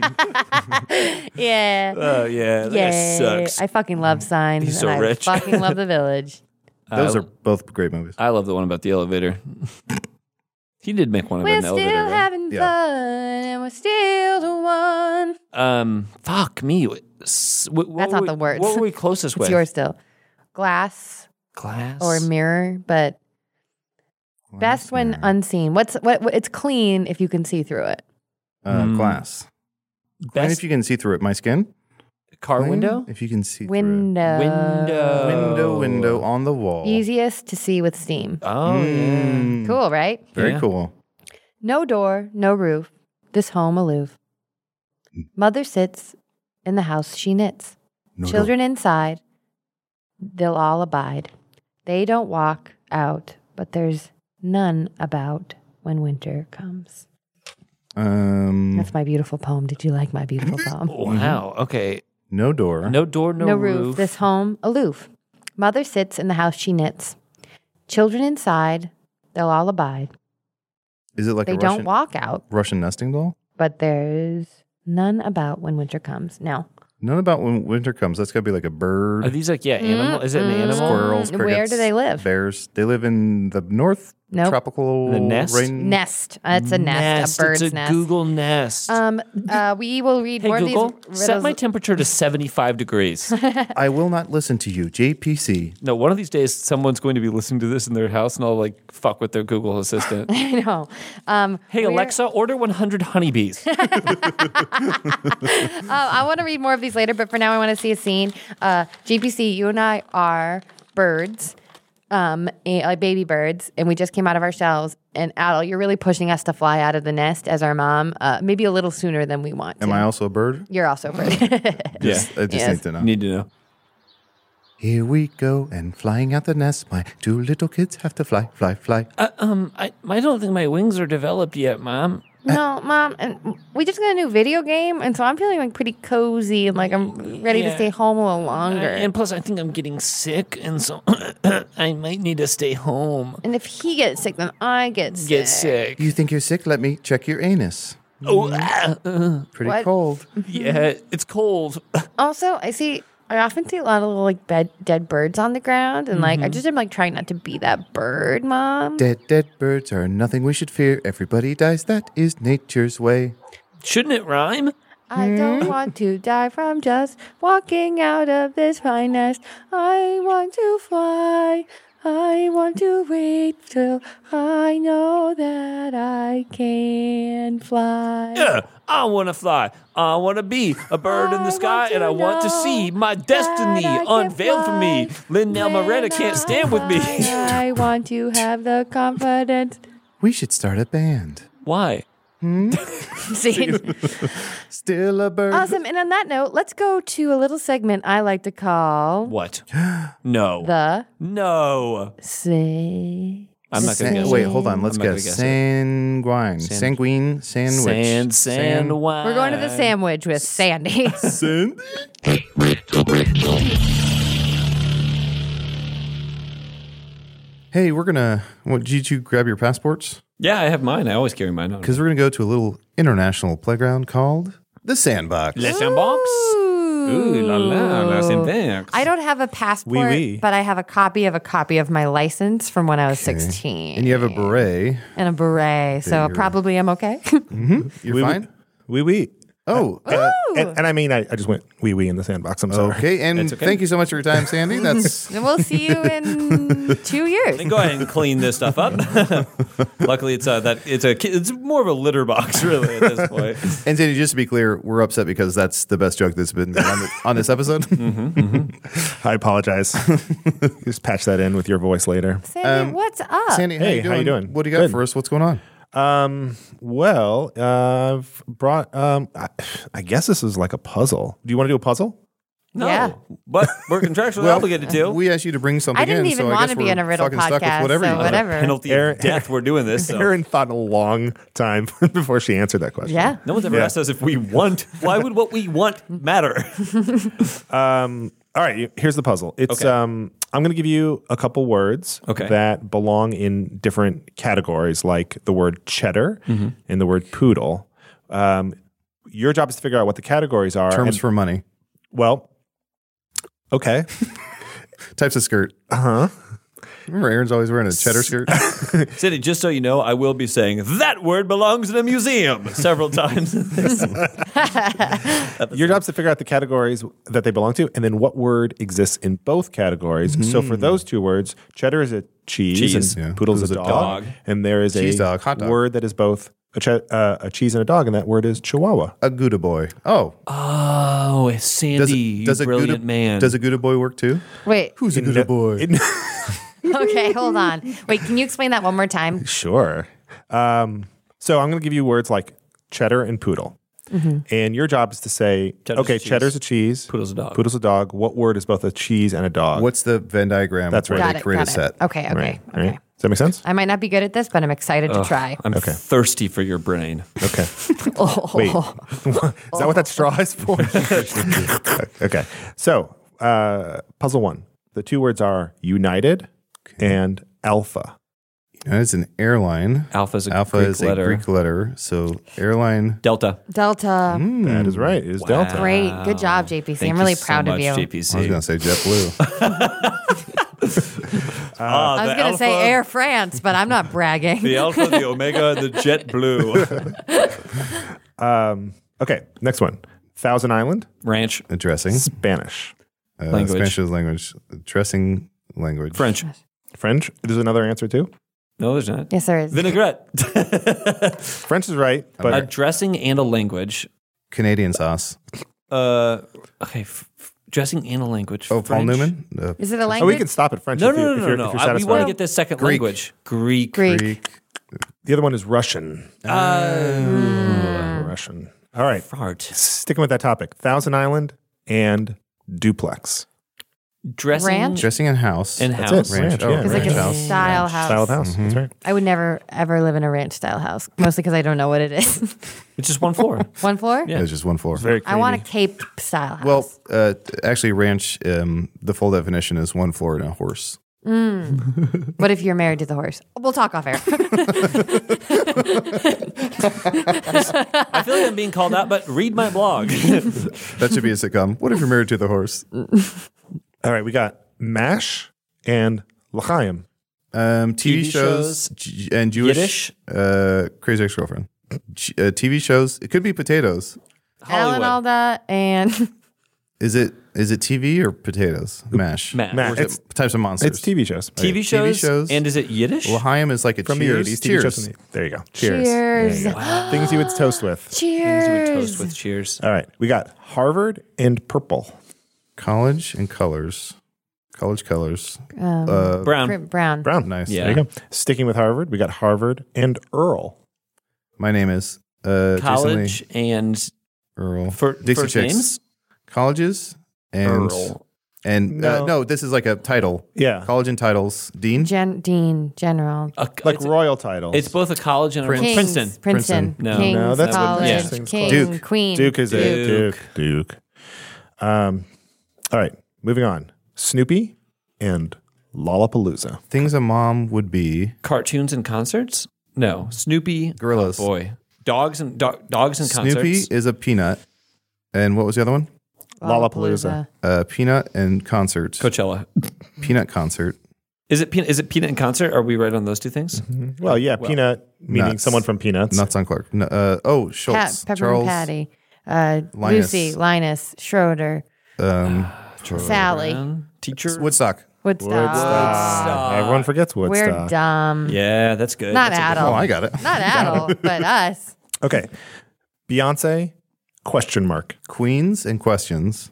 Yeah. Oh yeah, that guy Yeah. sucks. I fucking love Signs. He's so and rich. I fucking love The Village. Those I- are both great movies. I love the one about the elevator. He did make one about We're an still elevator. right? having Yeah. fun, and we're still the one. Um, fuck me. S- wh- what That's were not we- the words. What were we closest It's with? yours still. Glass Glass or mirror, but best when mirror. unseen. What's what, what? It's clean if you can see through it. Uh, Mm. glass. And Best if you can see through it, my skin. Car window? If you can see through it. Window. Window. Window, window on the wall. Easiest to see with steam. Oh, yeah. Cool, right? Very Yeah. cool. No door, no roof. This home aloof. Mother sits in the house she knits. No Children inside, they'll all abide. They don't walk out, but there's none about when winter comes. Um, That's my beautiful poem. Did you like my beautiful poem? Wow. Okay. no door. No door, no, No roof. roof. This home aloof. Mother sits in the house she knits. Children inside, they'll all abide. Is it like They a don't Russian, walk out, Russian nesting doll? but there's none about when winter comes. No. None about when winter comes. That's got to be like a bird. Are these like, yeah, animal? Is it an animal? Squirrels, Mm, where crickets, do they live? Bears. They live in the north Nope. tropical The nest? rain. Nest. Uh, it's a nest, a bird's it's a nest. Google Nest. Um, uh, we will read hey, more Google, of these set riddles. my temperature to seventy-five degrees. I will not listen to you, J P C. No, one of these days, someone's going to be listening to this in their house, and I'll like fuck with their Google Assistant. I know. Um, Hey, we're- Alexa, order one hundred honeybees. Uh, I want to read more of these later, but for now, I want to see a scene. Uh, G P C, you and I are birds, um, a- like baby birds, and we just came out of our shells. And Adel, you're really pushing us to fly out of the nest as our mom, uh, maybe a little sooner than we want to. Am I also a bird? You're also a bird. Just, I just Yes. need to know. Need to know. Here we go, and flying out the nest. My two little kids have to fly, fly, fly. Uh, um, I, I don't think my wings are developed yet, Mom. No, Mom, and we just got a new video game, and so I'm feeling like pretty cozy and like I'm ready to Yeah. stay home a little Uh, longer. and plus, I think I'm getting sick, and so I might need to stay home. And if he gets sick, then I get sick. Get sick. You think you're sick? Let me check your anus. Oh, ah, uh, Pretty What? cold. yeah, it's cold. Also, I see. I often see a lot of little like bed, dead birds on the ground, and like I just am like trying not to be that bird, Mom. Dead, dead birds are nothing we should fear. Everybody dies. That is nature's way. Shouldn't it rhyme? I don't want to die from just walking out of this fine nest. I want to fly. I want to wait till I know that I can fly. Yeah, I want to fly. I want to be a bird in I the sky, want to and I want to know see my destiny that I can unveiled for me. fly. Lin-Manuel Miranda When can't I stand with me. fly, I want to have the confidence. We should start a band. Why? See? Still a bird. Awesome. And on that note, let's go to a little segment I like to call What? No. the No. say. I'm not going to San- guess. Wait, it. hold on. Let's I'm not gonna guess. guess it. Sanguine. San- Sanguine. Sandwich. Sand, sand, San- wine. We're going to the sandwich with Sandy. Sand- Hey, we're gonna. What, did you grab your passports? Yeah, I have mine. I always carry mine on. Because we're gonna go to a little international playground called the Sandbox. Le Sandbox? Ooh, la la, la Sandbox. I don't have a passport, Oui, oui. but I have a copy of a copy of my license from when I was sixteen. And you have a beret. and a beret, so you're- probably I'm okay. You're Oui, fine. Oui, oui. Oh, Uh, and, and I mean, I, I just went wee wee in the sandbox. I'm sorry. okay. And It's okay. thank you so much for your time, Sandy. That's And we'll see you in two years. Then go ahead and clean this stuff up. Luckily, it's uh, that it's a ki- it's more of a litter box really at this point. and Sandy. Just to be clear, we're upset because that's the best joke that's been made on, the, on this episode. I apologize. Just patch that in with your voice later. Sandy, what's up? Sandy, how, Hey, you doing? how you doing? What do you got Good. for us? What's going on? Um, well, uh, I've brought, um, I, I guess this is like a puzzle. Do you want to do a puzzle? No, Yeah. but we're contractually obligated to. We asked you to bring something I didn't in, even so I want guess to be we're in a riddle fucking stuck with podcast, whatever so you want. whatever. Penalty Aaron- of death. We're doing this. So. Erin thought a long time before she answered that question. Yeah. No one's ever Yeah. asked us if we want. Why would what we want matter? Um, all right, here's the puzzle. It's Okay. um, I'm going to give you a couple words Okay. that belong in different categories, like the word cheddar and the word poodle. Um, your job is to figure out what the categories are. Terms and- for money. well, okay, Types of skirt. uh huh. Remember, Aaron's always wearing a cheddar skirt. Cindy, just so you know, I will be saying that word belongs in a museum several times. in this. Your job is to figure out the categories that they belong to, and then what word exists in both categories. So for those two words, cheddar is a cheese, Cheese. and Yeah. poodle is a Poodle's dog, a dog. and there is Cheese a dog, hot dog. word that is both a, che- uh, a cheese and a dog, and that word is Chihuahua. A Gouda boy. Oh, Oh, does Sandy, it, does you a brilliant Gouda, man. Does a Gouda boy work too? Wait. Who's a In Gouda no- boy? in- Okay, hold on. Wait, can you explain that one more time? Sure. Um, so I'm going to give you words like cheddar and poodle. And your job is to say, Cheddar's okay, a cheese. cheddar's a cheese. Poodle's a dog. Poodle's a dog. What word is both a cheese and a dog? What's the Venn diagram? That's right. where Got they it. create Got a it. set. Okay. Okay. Right, Okay. right. Does that make sense? I might not be good at this, but I'm excited to try. I'm Okay. thirsty for your brain. Okay. Oh. Wait. Is that what that straw is for? Okay. So, uh, puzzle one. The two words are united and alpha. And it's an airline. Alpha is a Alpha Greek is letter. a Greek letter. So airline. Delta. Delta. That is right. It is Delta. Great. Good job, J P C. Thank I'm you really so proud much, of you. J P C. I was going to say JetBlue. Ah, I was the going to say Alpha, Air France, but I'm not bragging. The Alpha, the Omega, and the JetBlue. Um, okay. Next one. Thousand Island, Ranch. Dressing. Spanish. Uh, Language. Spanish is language. Dressing language. French. French. There's another answer too. No, there's not. Yes, there is. Vinaigrette. French is right, but a dressing and a language. Canadian sauce. Uh, okay. F- f- dressing and a language. Oh, Paul French. Newman? Uh, Is it a oh, language? we can stop at French. No, if, you, no, no, if no, you're, no. if you're I- we satisfied. want to get this second Greek. language. Greek. Greek. Greek. The other one is Russian. Uh, Russian. All right. fart. Sticking with that topic. Thousand Island and duplex. Dressing Ranch? Dressing in house. and That's house. it. Ranch. Ranch, Oh, yeah. It's like ranch a house. style house. Style of house. That's right. I would never, ever live in a ranch style house, mostly because I don't know what it is. It's just one floor. One floor? Yeah. It's just one floor. Very I want a creamy. cape style house. Well, uh, actually, ranch, um, the full definition is one floor and a horse. What if you're married to the horse? We'll talk off air. I feel like I'm being called out, but read my blog. That should be a sitcom. What if you're married to the horse? All right. We got MASH and L'chaim. Um, T V, T V shows, J- and Jewish. Yiddish? Uh, Crazy Ex-Girlfriend. J- uh, T V shows. It could be potatoes. Alan Hollywood. Alda and Is it is it T V or potatoes? Mash. Mash. Mash. Or is it It's- types of monsters. It's T V shows. T V T V shows, shows. and is it Yiddish? L'chaim is like a From cheers. the eighties. T V cheers. shows. From the, there you go. Cheers. Cheers. There you go. Things you would toast with. Things we cheers. toast with cheers. All right. We got Harvard and purple. College and colors. College colors. Um, Uh, Brown. Br- Brown. Brown. nice. Yeah. There you go. Sticking with Harvard, we got Harvard and Earl. My name is uh, College Jason Lee and Earl. for, Dixie first Chicks. names. Colleges and Earl. and No. Uh, no, this is like a title. Yeah. College and titles. Dean. Gen- Dean, General. A- Like it's, royal titles. it's both a college and a Prince. Kings, Princeton. Princeton. No. Kings, No, that's what College, Princeton's King, called. Duke. Queen. Duke is it. Duke. Duke. Duke. Um, all right. Moving on. Snoopy and Lollapalooza. Things a mom would be. Cartoons and concerts? No. Snoopy. Gorillas. Oh boy. Dogs and do- dogs and concerts. Snoopy is a peanut. And what was the other one? Lollapalooza. Uh, peanut and concert. Coachella. Peanut concert. Is it peanut? Is it peanut and concert? Are we right on those two things? Well, yeah. Peanut, meaning Nuts. someone from Peanuts. Nuts on Clark. No, uh, oh, Pat, Schultz. Pepper Charles. and Patty. Uh, Linus. Lucy, Linus, Schroeder, Um, Sally, Um, teacher. Woodstock. Woodstock. Woodstock. Everyone forgets We're Woodstock. dumb. Yeah, that's good. Not That's a good adult. Oh, I got it. Not adult, but us. Okay. Beyonce, question mark. Queens and questions.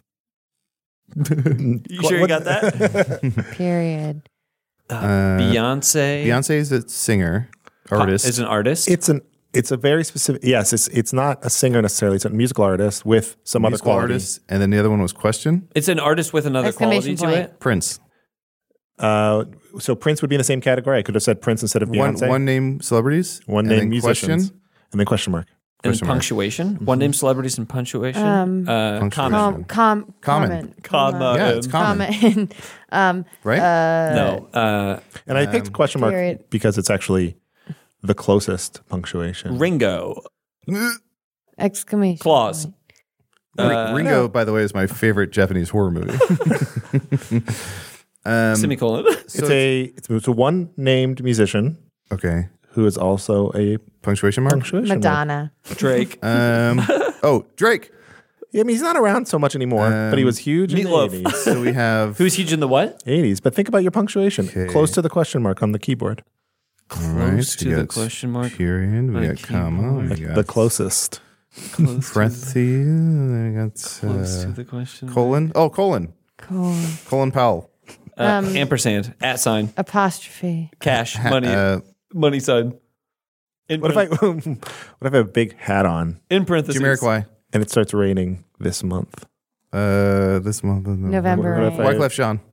one. You sure you got that? Period. Uh, Beyonce. Beyonce is a singer, artist. is an artist. It's an it's a very specific yes, it's it's not a singer necessarily, it's a musical artist with some other musical quality. artist. And then the other one was question. It's an artist with another quality Exclamation to point. it. Prince. Uh, so Prince would be in the same category. I could have said Prince instead of One, Beyonce. one name celebrities. One and name then musicians. Question. And then question mark. And Question mark. punctuation. One name celebrities and punctuation. Um, uh, Punctuation. comment. Com, com, Common. comment. Comma. Yeah, it's common. Comment. um, Right? No. Uh, And I picked question mark period. because it's actually the closest punctuation. Ringo. exclamation. Claus. point. Uh, Ringo, by the way, is my favorite Japanese horror movie. um, Semicolon. It's a it's, it's a one named musician okay. who is also a Punctuation mark? punctuation mark. Madonna. Drake. Um, oh, Drake. Yeah, I mean, he's not around so much anymore, but he was huge in the Meatloaf. eighties. So we have Who's huge in the what? eighties. But think about your punctuation. Okay. Close to the question mark on the keyboard. All right, Close to we the got question mark. Period. We on a got comma. keyboard. We got The closest. Close to, parentheses. We got close to uh, the question mark. colon. Oh, colon. Cool. Colon Powell. Uh, Um, ampersand, at sign, Apostrophe. cash, money, Uh, money sign. In, What if I parenth- what if I have a big hat on in parentheses? Jamiroquai. and it starts raining this month? Uh, this month. November What if rain. I- Wyclef Jean.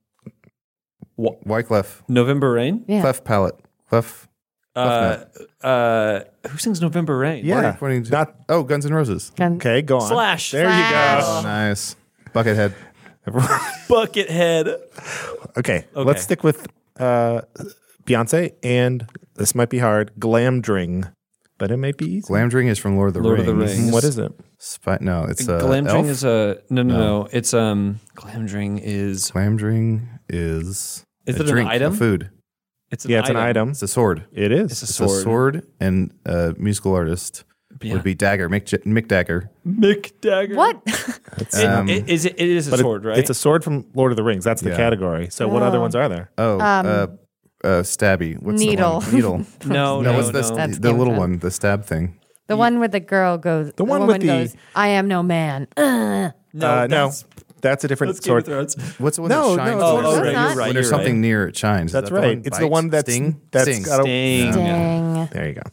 Wha- Wyclef. November Rain? Yeah. Clef palate. Clef. Uh, uh, who sings November Rain? Yeah. Pointing to- Not Oh, Guns N' Roses. Gun- okay. Go on. Slash. There Slash. Oh, nice. Buckethead. you go. Buckethead. Okay, Okay. let's stick with uh, Beyonce, and this might be hard. Glamdring, but it might be easy. Glamdring is from Lord of the Lord of Rings. the Rings. What is it? Spy- no, it's uh, Glamdring elf? is a no, no, no. It's um, Glamdring is Glamdring is Is a it an drink, item? a food. it's an Yeah, it's item. an item. It's a sword. It is. It's a It's sword. a sword, and uh, musical artist Yeah. would be Dagger, Mick, J- Mick Dagger. Mick Dagger. What? It, Um, it, is it, it is a But it- sword, right? It's a sword from Lord of the Rings. That's the Yeah. category. So what other Oh. ones are there? Oh, Um, uh, uh, stabby. What's Needle. The one? Needle. no, no, no, what's the, no. That's the Game of little Thrones. one, the stab thing? The one where the girl goes. The, one woman with the- goes. I am no man. Uh. no, uh, no, that's, that's a different that's Game of sword. Thrones. What's the one No, that no, shines? it's Oh, when oh, there's- right, not. you're right. When You're there's something right. near, it shines. Is That's that the right. one? It's the Bite? one that's Sting? that's Sting. got a, Dang. Dang. There you go.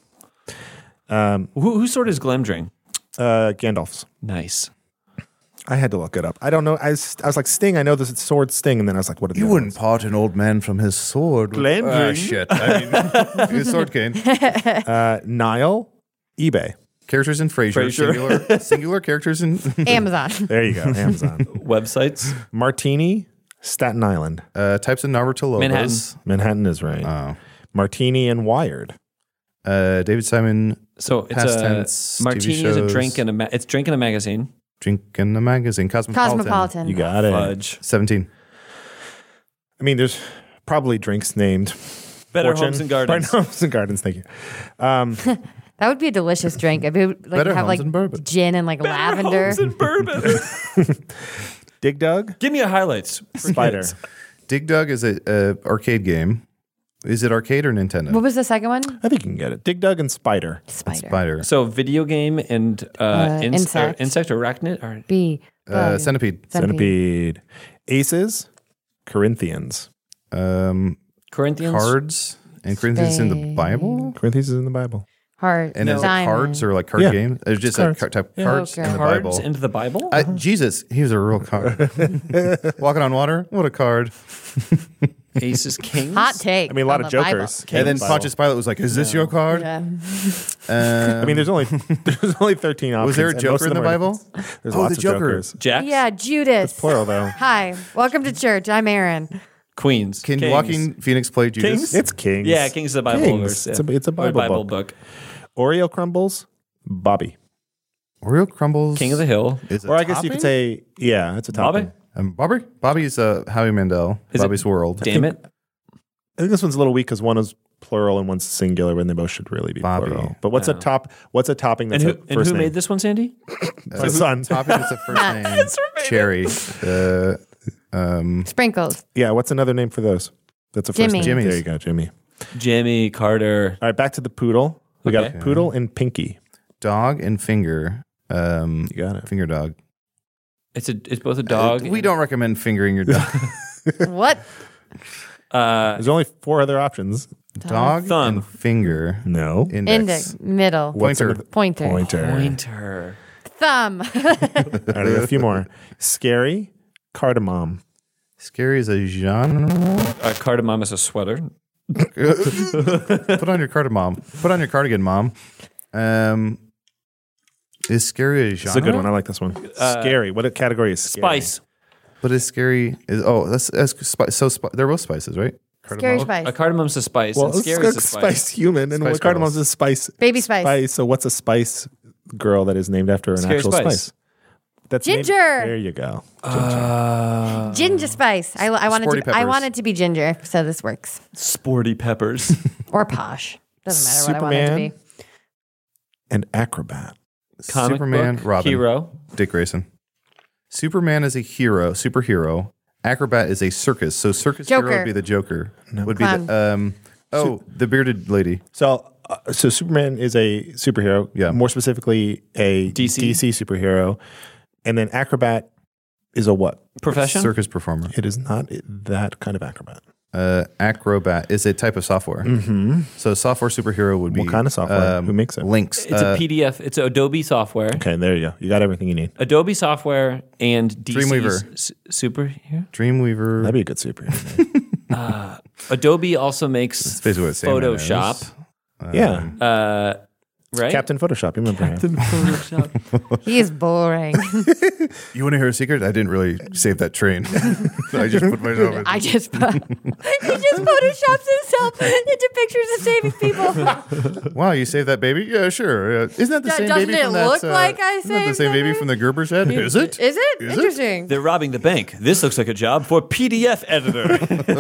Um, Who, whose sword is Glamdring? uh, Gandalf's. Nice. I had to look it up. I don't know. I was, I was like Sting. I know this sword Sting, and then I was like, what? Are the You other wouldn't ones? part an old man from his sword. with- Glamdring. Ah, shit. I mean, his sword cane. Uh, Nile, eBay. Characters in Frasier. Frasier. Singular, singular characters in Amazon. There you go. Amazon. Websites. Martini, Staten Island. uh, types of Naruto Manhattan. Manhattan is right. Oh. Martini and Wired. Uh, David Simon So it's Past a tense, T V martini is a shows. drink in a ma- it's drink in a magazine. drinking the magazine. Cosmopolitan. Cosmopolitan. You got it. Fudge. seventeen. I mean, there's probably drinks named Better Fortune. Homes and Gardens. Better Homes and Gardens. Thank you. Um, That would be a delicious drink. I'd be like Better have Homes like and bourbon. gin and like lavender. Homes and bourbon. Dig Dug, Give me a highlights. for Spider. kids. Dig Dug is a, a arcade game. Is it arcade or Nintendo? What was the second one? I think you can get it. Dig Dug and Spider. Spider. Spider. So video game and uh, Uh, ins- insect. Or insect or arachnid or B. Uh, bug. Centipede. Centipede. Aces, Corinthians. Um, Corinthians. cards. And Corinthians in the Spade. Bible? Corinthians is in the Bible. Heart. And is it diamond. cards or like card Yeah. game? It's just Cards. a car- type Yeah. cards Okay. in the Cards Bible. into the Bible. Uh, Jesus, he was a real card. Walking on water? What a card. Aces, kings. Hot take. I mean, a lot on of the Bible. jokers. and then Bible. Pontius Pilate was like, is this your card? Yeah. Um, I mean, there's only there's only thirteen options. was there a and most Joker of in the them are- Bible? There's Oh, lots the of Joker. jokers. Jacks. Yeah, Judas. Plural though. Hi, welcome to church. I'm Aaron. Queens. Can Kings. Joaquin Phoenix play Judas? Kings? It's Kings. Yeah, Kings is the Bible Kings. verse. It's yeah. a it's a Or Bible, Bible book. book. Oreo crumbles, Bobby. Oreo crumbles. King of the Hill. Is it Or I guess you could topping? say, yeah, it's a Bobby. topping. Um, Bobby? Bobby's uh, Howie Mandel. Is it- Bobby's World. Damn it. I think this one's a little weak because one is plural and one's singular, when they both should really be Bobby. plural. But what's a Oh. top? What's a topping And that's who, a and first who name? made this one, Sandy? It's a son. Topping is the first name. Cherry. Uh, um, Sprinkles. Yeah. What's another name for those? That's a first Jimmy. name. Jimmy's. There you go, Jimmy. Jimmy Carter. All right, back to the poodle. We Okay. got poodle and Pinky. dog and finger. Um, You got it. Finger dog. It's a. It's both a dog. Uh, we don't recommend fingering your dog. What? Uh, There's only four other options. dog Thumb. and finger. No. Index. Index. Middle. What's Pointer. another- Pointer. Pointer. Pointer. Thumb. All right, I got a few more. Scary, cardamom. Scary is a genre. Uh, cardamom is a sweater. Put on your cardamom. Put on your cardigan, mom. Um, is scary a This genre? is a good one. I like this one. Uh, scary. What category is scary? Spice. But is scary is oh that's that's spi- so spi- they're both spices, right? Scary Cardamom. spice. A cardamom's a spice. Well, and let's scary go is a spice. spice. human, and Spice what cardamom's Girls. a spice. Baby spice. Spice. So what's a spice girl that is named after an Scary actual Spice. spice? That's named- Ginger. there you go. Uh, Ginger spice. I, I wanted Sporty to. I peppers. wanted to be ginger, so this works. sporty peppers. Or posh. Doesn't matter what I wanted Superman. to be. And acrobat. Comic Superman, book, Robin, hero. Dick Grayson. Superman is a hero, superhero. Acrobat is a circus. So circus hero Joker. would be the Joker. Would Clown. be the um Oh, the bearded lady. So, uh, so Superman is a superhero. Yeah. More specifically, a D C. D C superhero. And then acrobat is a what? Profession? Circus performer. It is not that kind of acrobat. Uh, Acrobat is a type of software. Mm-hmm. So software superhero would be What kind of software? um, Who makes it? Links. It's uh, a P D F. It's Adobe software. Okay, there you go. You got everything you need. Adobe software and D C's Dreamweaver. s- superhero. Dreamweaver. That'd be a good superhero name. Adobe also makes basically what Sandman Photoshop. is. yeah. Uh, right? Captain Photoshop. You remember him. Photoshop. He's boring. You want to hear a secret? I didn't really save that train. I just put myself in. I just he just photoshops himself into pictures of saving people. Wow, you saved that baby? Yeah, sure. Uh, isn't that the Do- same doesn't baby it from that? look uh, like I isn't that the saved same that baby baby? from the Gerber's head? Is it? Is it Is it? interesting? They're robbing the bank. This looks like a job for P D F editor.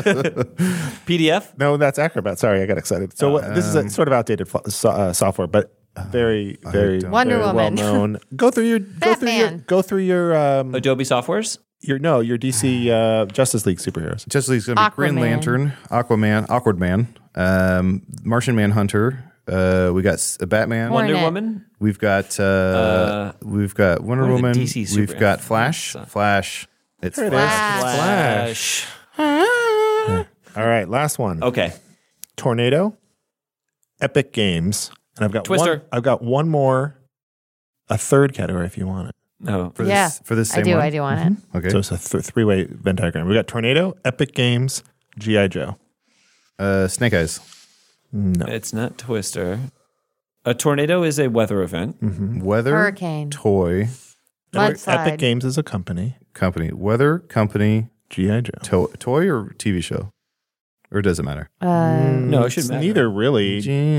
P D F? No, that's Acrobat. Sorry, I got excited. So what, this is a sort of outdated fo- so, uh, software, but very, very, don't- Wonder very Woman. well known. Go through your go through your Batman. go through your um Adobe softwares? your no your D C uh, Justice League superheroes. Justice League's going to be Green Aquaman. Lantern, Aquaman, Awkward Man, um, Martian Manhunter. Uh, we got s- Batman. Hornet. Wonder Woman? We've got uh, we've got Wonder what are the Woman. D C We've super- got Flash. Flash. It's There it is. Flash. Flash. All right, last one. Okay. Tornado, Epic Games, and I've got Twister. One, I've got one more, a third category if you want it. No. For Yeah, this, for this I same do. one? I do want it. Okay. So it's a th- three-way Venn diagram. We got Tornado, Epic Games, G I Joe. Uh, Snake Eyes. No, It's not Twister. A tornado is a weather event. Weather Hurricane. Toy Mudslide. Epic Games is a company. Company. Weather Company. G I Joe. To- toy or T V show? Or does it matter? Uh, No, it should It's matter. neither really.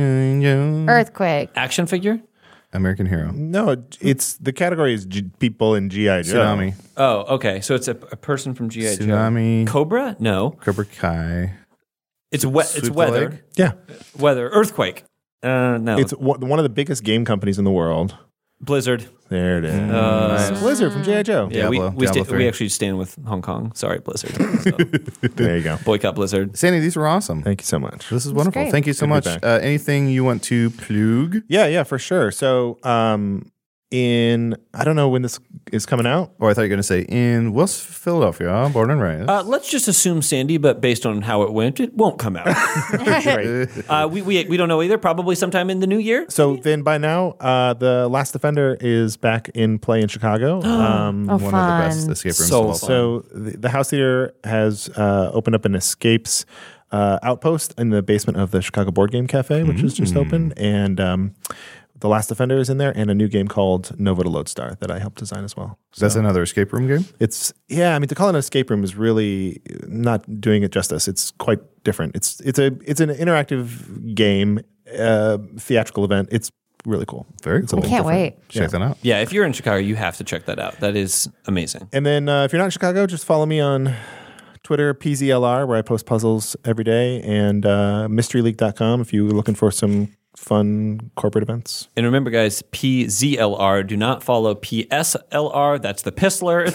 Earthquake. Action figure? American Hero. No, it's the category is G- people in G I Joe. Tsunami. Oh, okay. So it's a, a person from G I Joe. Tsunami. Cobra? No. Cobra Kai. It's we- it's Sweep the weather. leg? Yeah, Weather. Earthquake. Uh, no. it's one one of the biggest game companies in the world. Blizzard. There it is. Uh, It's Blizzard from G I Joe. Yeah, we Diablo- we, Diablo sta- three. we actually stand with Hong Kong. Sorry, Blizzard. So, There you go. boycott Blizzard. Sandy, these were awesome. Thank you so much. This is wonderful. great. Thank you so Good much. to be back. Uh, anything you want to plug? Yeah, yeah, for sure. So, um, in I don't know when this is coming out. Or I thought you were going to say in West Philadelphia, born and raised. Uh, let's just assume Sandy, but based on how it went, it won't come out. Right. uh, we, we we don't know either. Probably sometime in the new year. So then, by now, uh, the Last Defender is back in play in Chicago. um, Oh, One fun. of the best escape rooms So of all fun. time. So the, the House Theater has uh, opened up an escapes uh, outpost in the basement of the Chicago Board Game Cafe, which is just open, and um, the Last Defender is in there, and a new game called Nova to Lodestar that I helped design as well. That's So another escape room game? it's yeah. I mean, to call it an escape room is really not doing it justice. It's quite different. It's it's a it's an interactive game, uh, theatrical event. It's really cool. Very It's a cool. little Can't different. wait. Check Yeah. that out. Yeah, if you're in Chicago, you have to check that out. That is amazing. And then uh, if you're not in Chicago, just follow me on Twitter, P Z L R, where I post puzzles every day, and uh, mystery league dot com if you're looking for some fun corporate events. And remember, guys, P Z L R. Do not follow P S L R. That's the Pistler.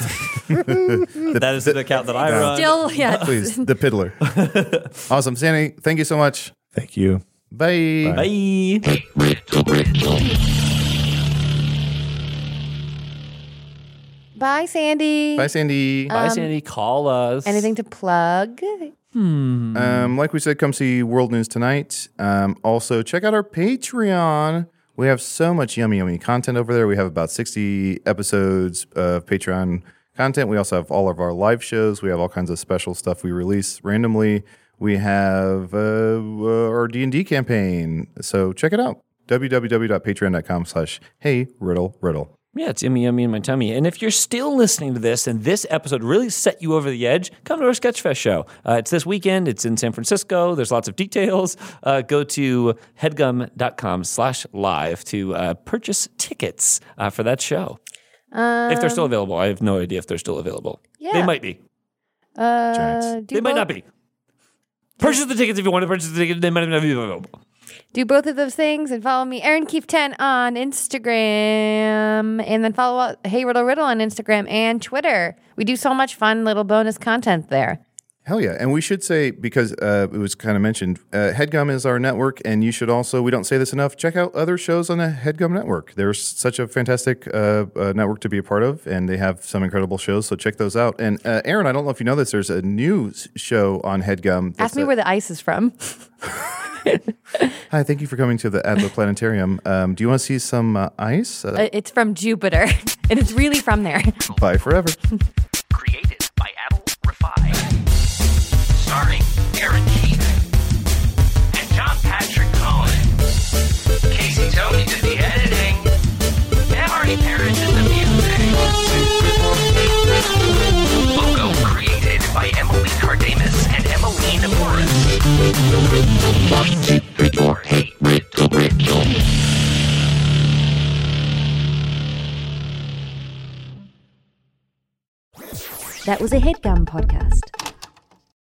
That is the account that I run. Still, yeah. Please, the Piddler. Awesome. Sandy, thank you so much. Thank you. Bye. Bye. Bye, Sandy. Bye, Sandy. Bye, Sandy. Call us. Anything to plug? Um, like we said, come see World News Tonight. Um, also, check out our Patreon. We have so much yummy, yummy content over there. We have about sixty episodes of Patreon content. We also have all of our live shows. We have all kinds of special stuff we release randomly. We have uh, uh, our D and D campaign. So check it out. www.patreon.com slash hey riddle riddle. Yeah, it's yummy, yummy in my tummy. And if you're still listening to this and this episode really set you over the edge, come to our Sketchfest show. Uh, it's this weekend. It's in San Francisco. There's lots of details. Uh, go to headgum.com slash live to uh, purchase tickets uh, for that show. Um, if they're still available. I have no idea if they're still available. Yeah. They might be. uh, do They might both- not be. Purchase the tickets if you want to purchase the tickets. They might not be available. Do both of those things and follow me, Erin Keefe ten on Instagram, and then follow up Hey Riddle Riddle on Instagram and Twitter. We do so much fun little bonus content there. Hell yeah. And we should say, because uh, it was kind of mentioned, uh, HeadGum is our network, and you should also, we don't say this enough, check out other shows on the HeadGum network. There's such a fantastic uh, uh, network to be a part of, and they have some incredible shows, so check those out. And uh, Aaron, I don't know if you know this, there's a new s- show on HeadGum. Ask me where the ice is from. Hi, thank you for coming to the Adler Planetarium. Um, do you want to see some uh, ice? Uh, Uh, It's from Jupiter, and it's really from there. bye forever. Created by Adel Rafai. Starring Aaron Keith and John Patrick Cohen. Casey Tony did the editing. And Marty Parrish did the music. Logo created by Emily Cardamus and Emmeline Morris. Hey, Riddle, Riddle. That was a HeadGum podcast.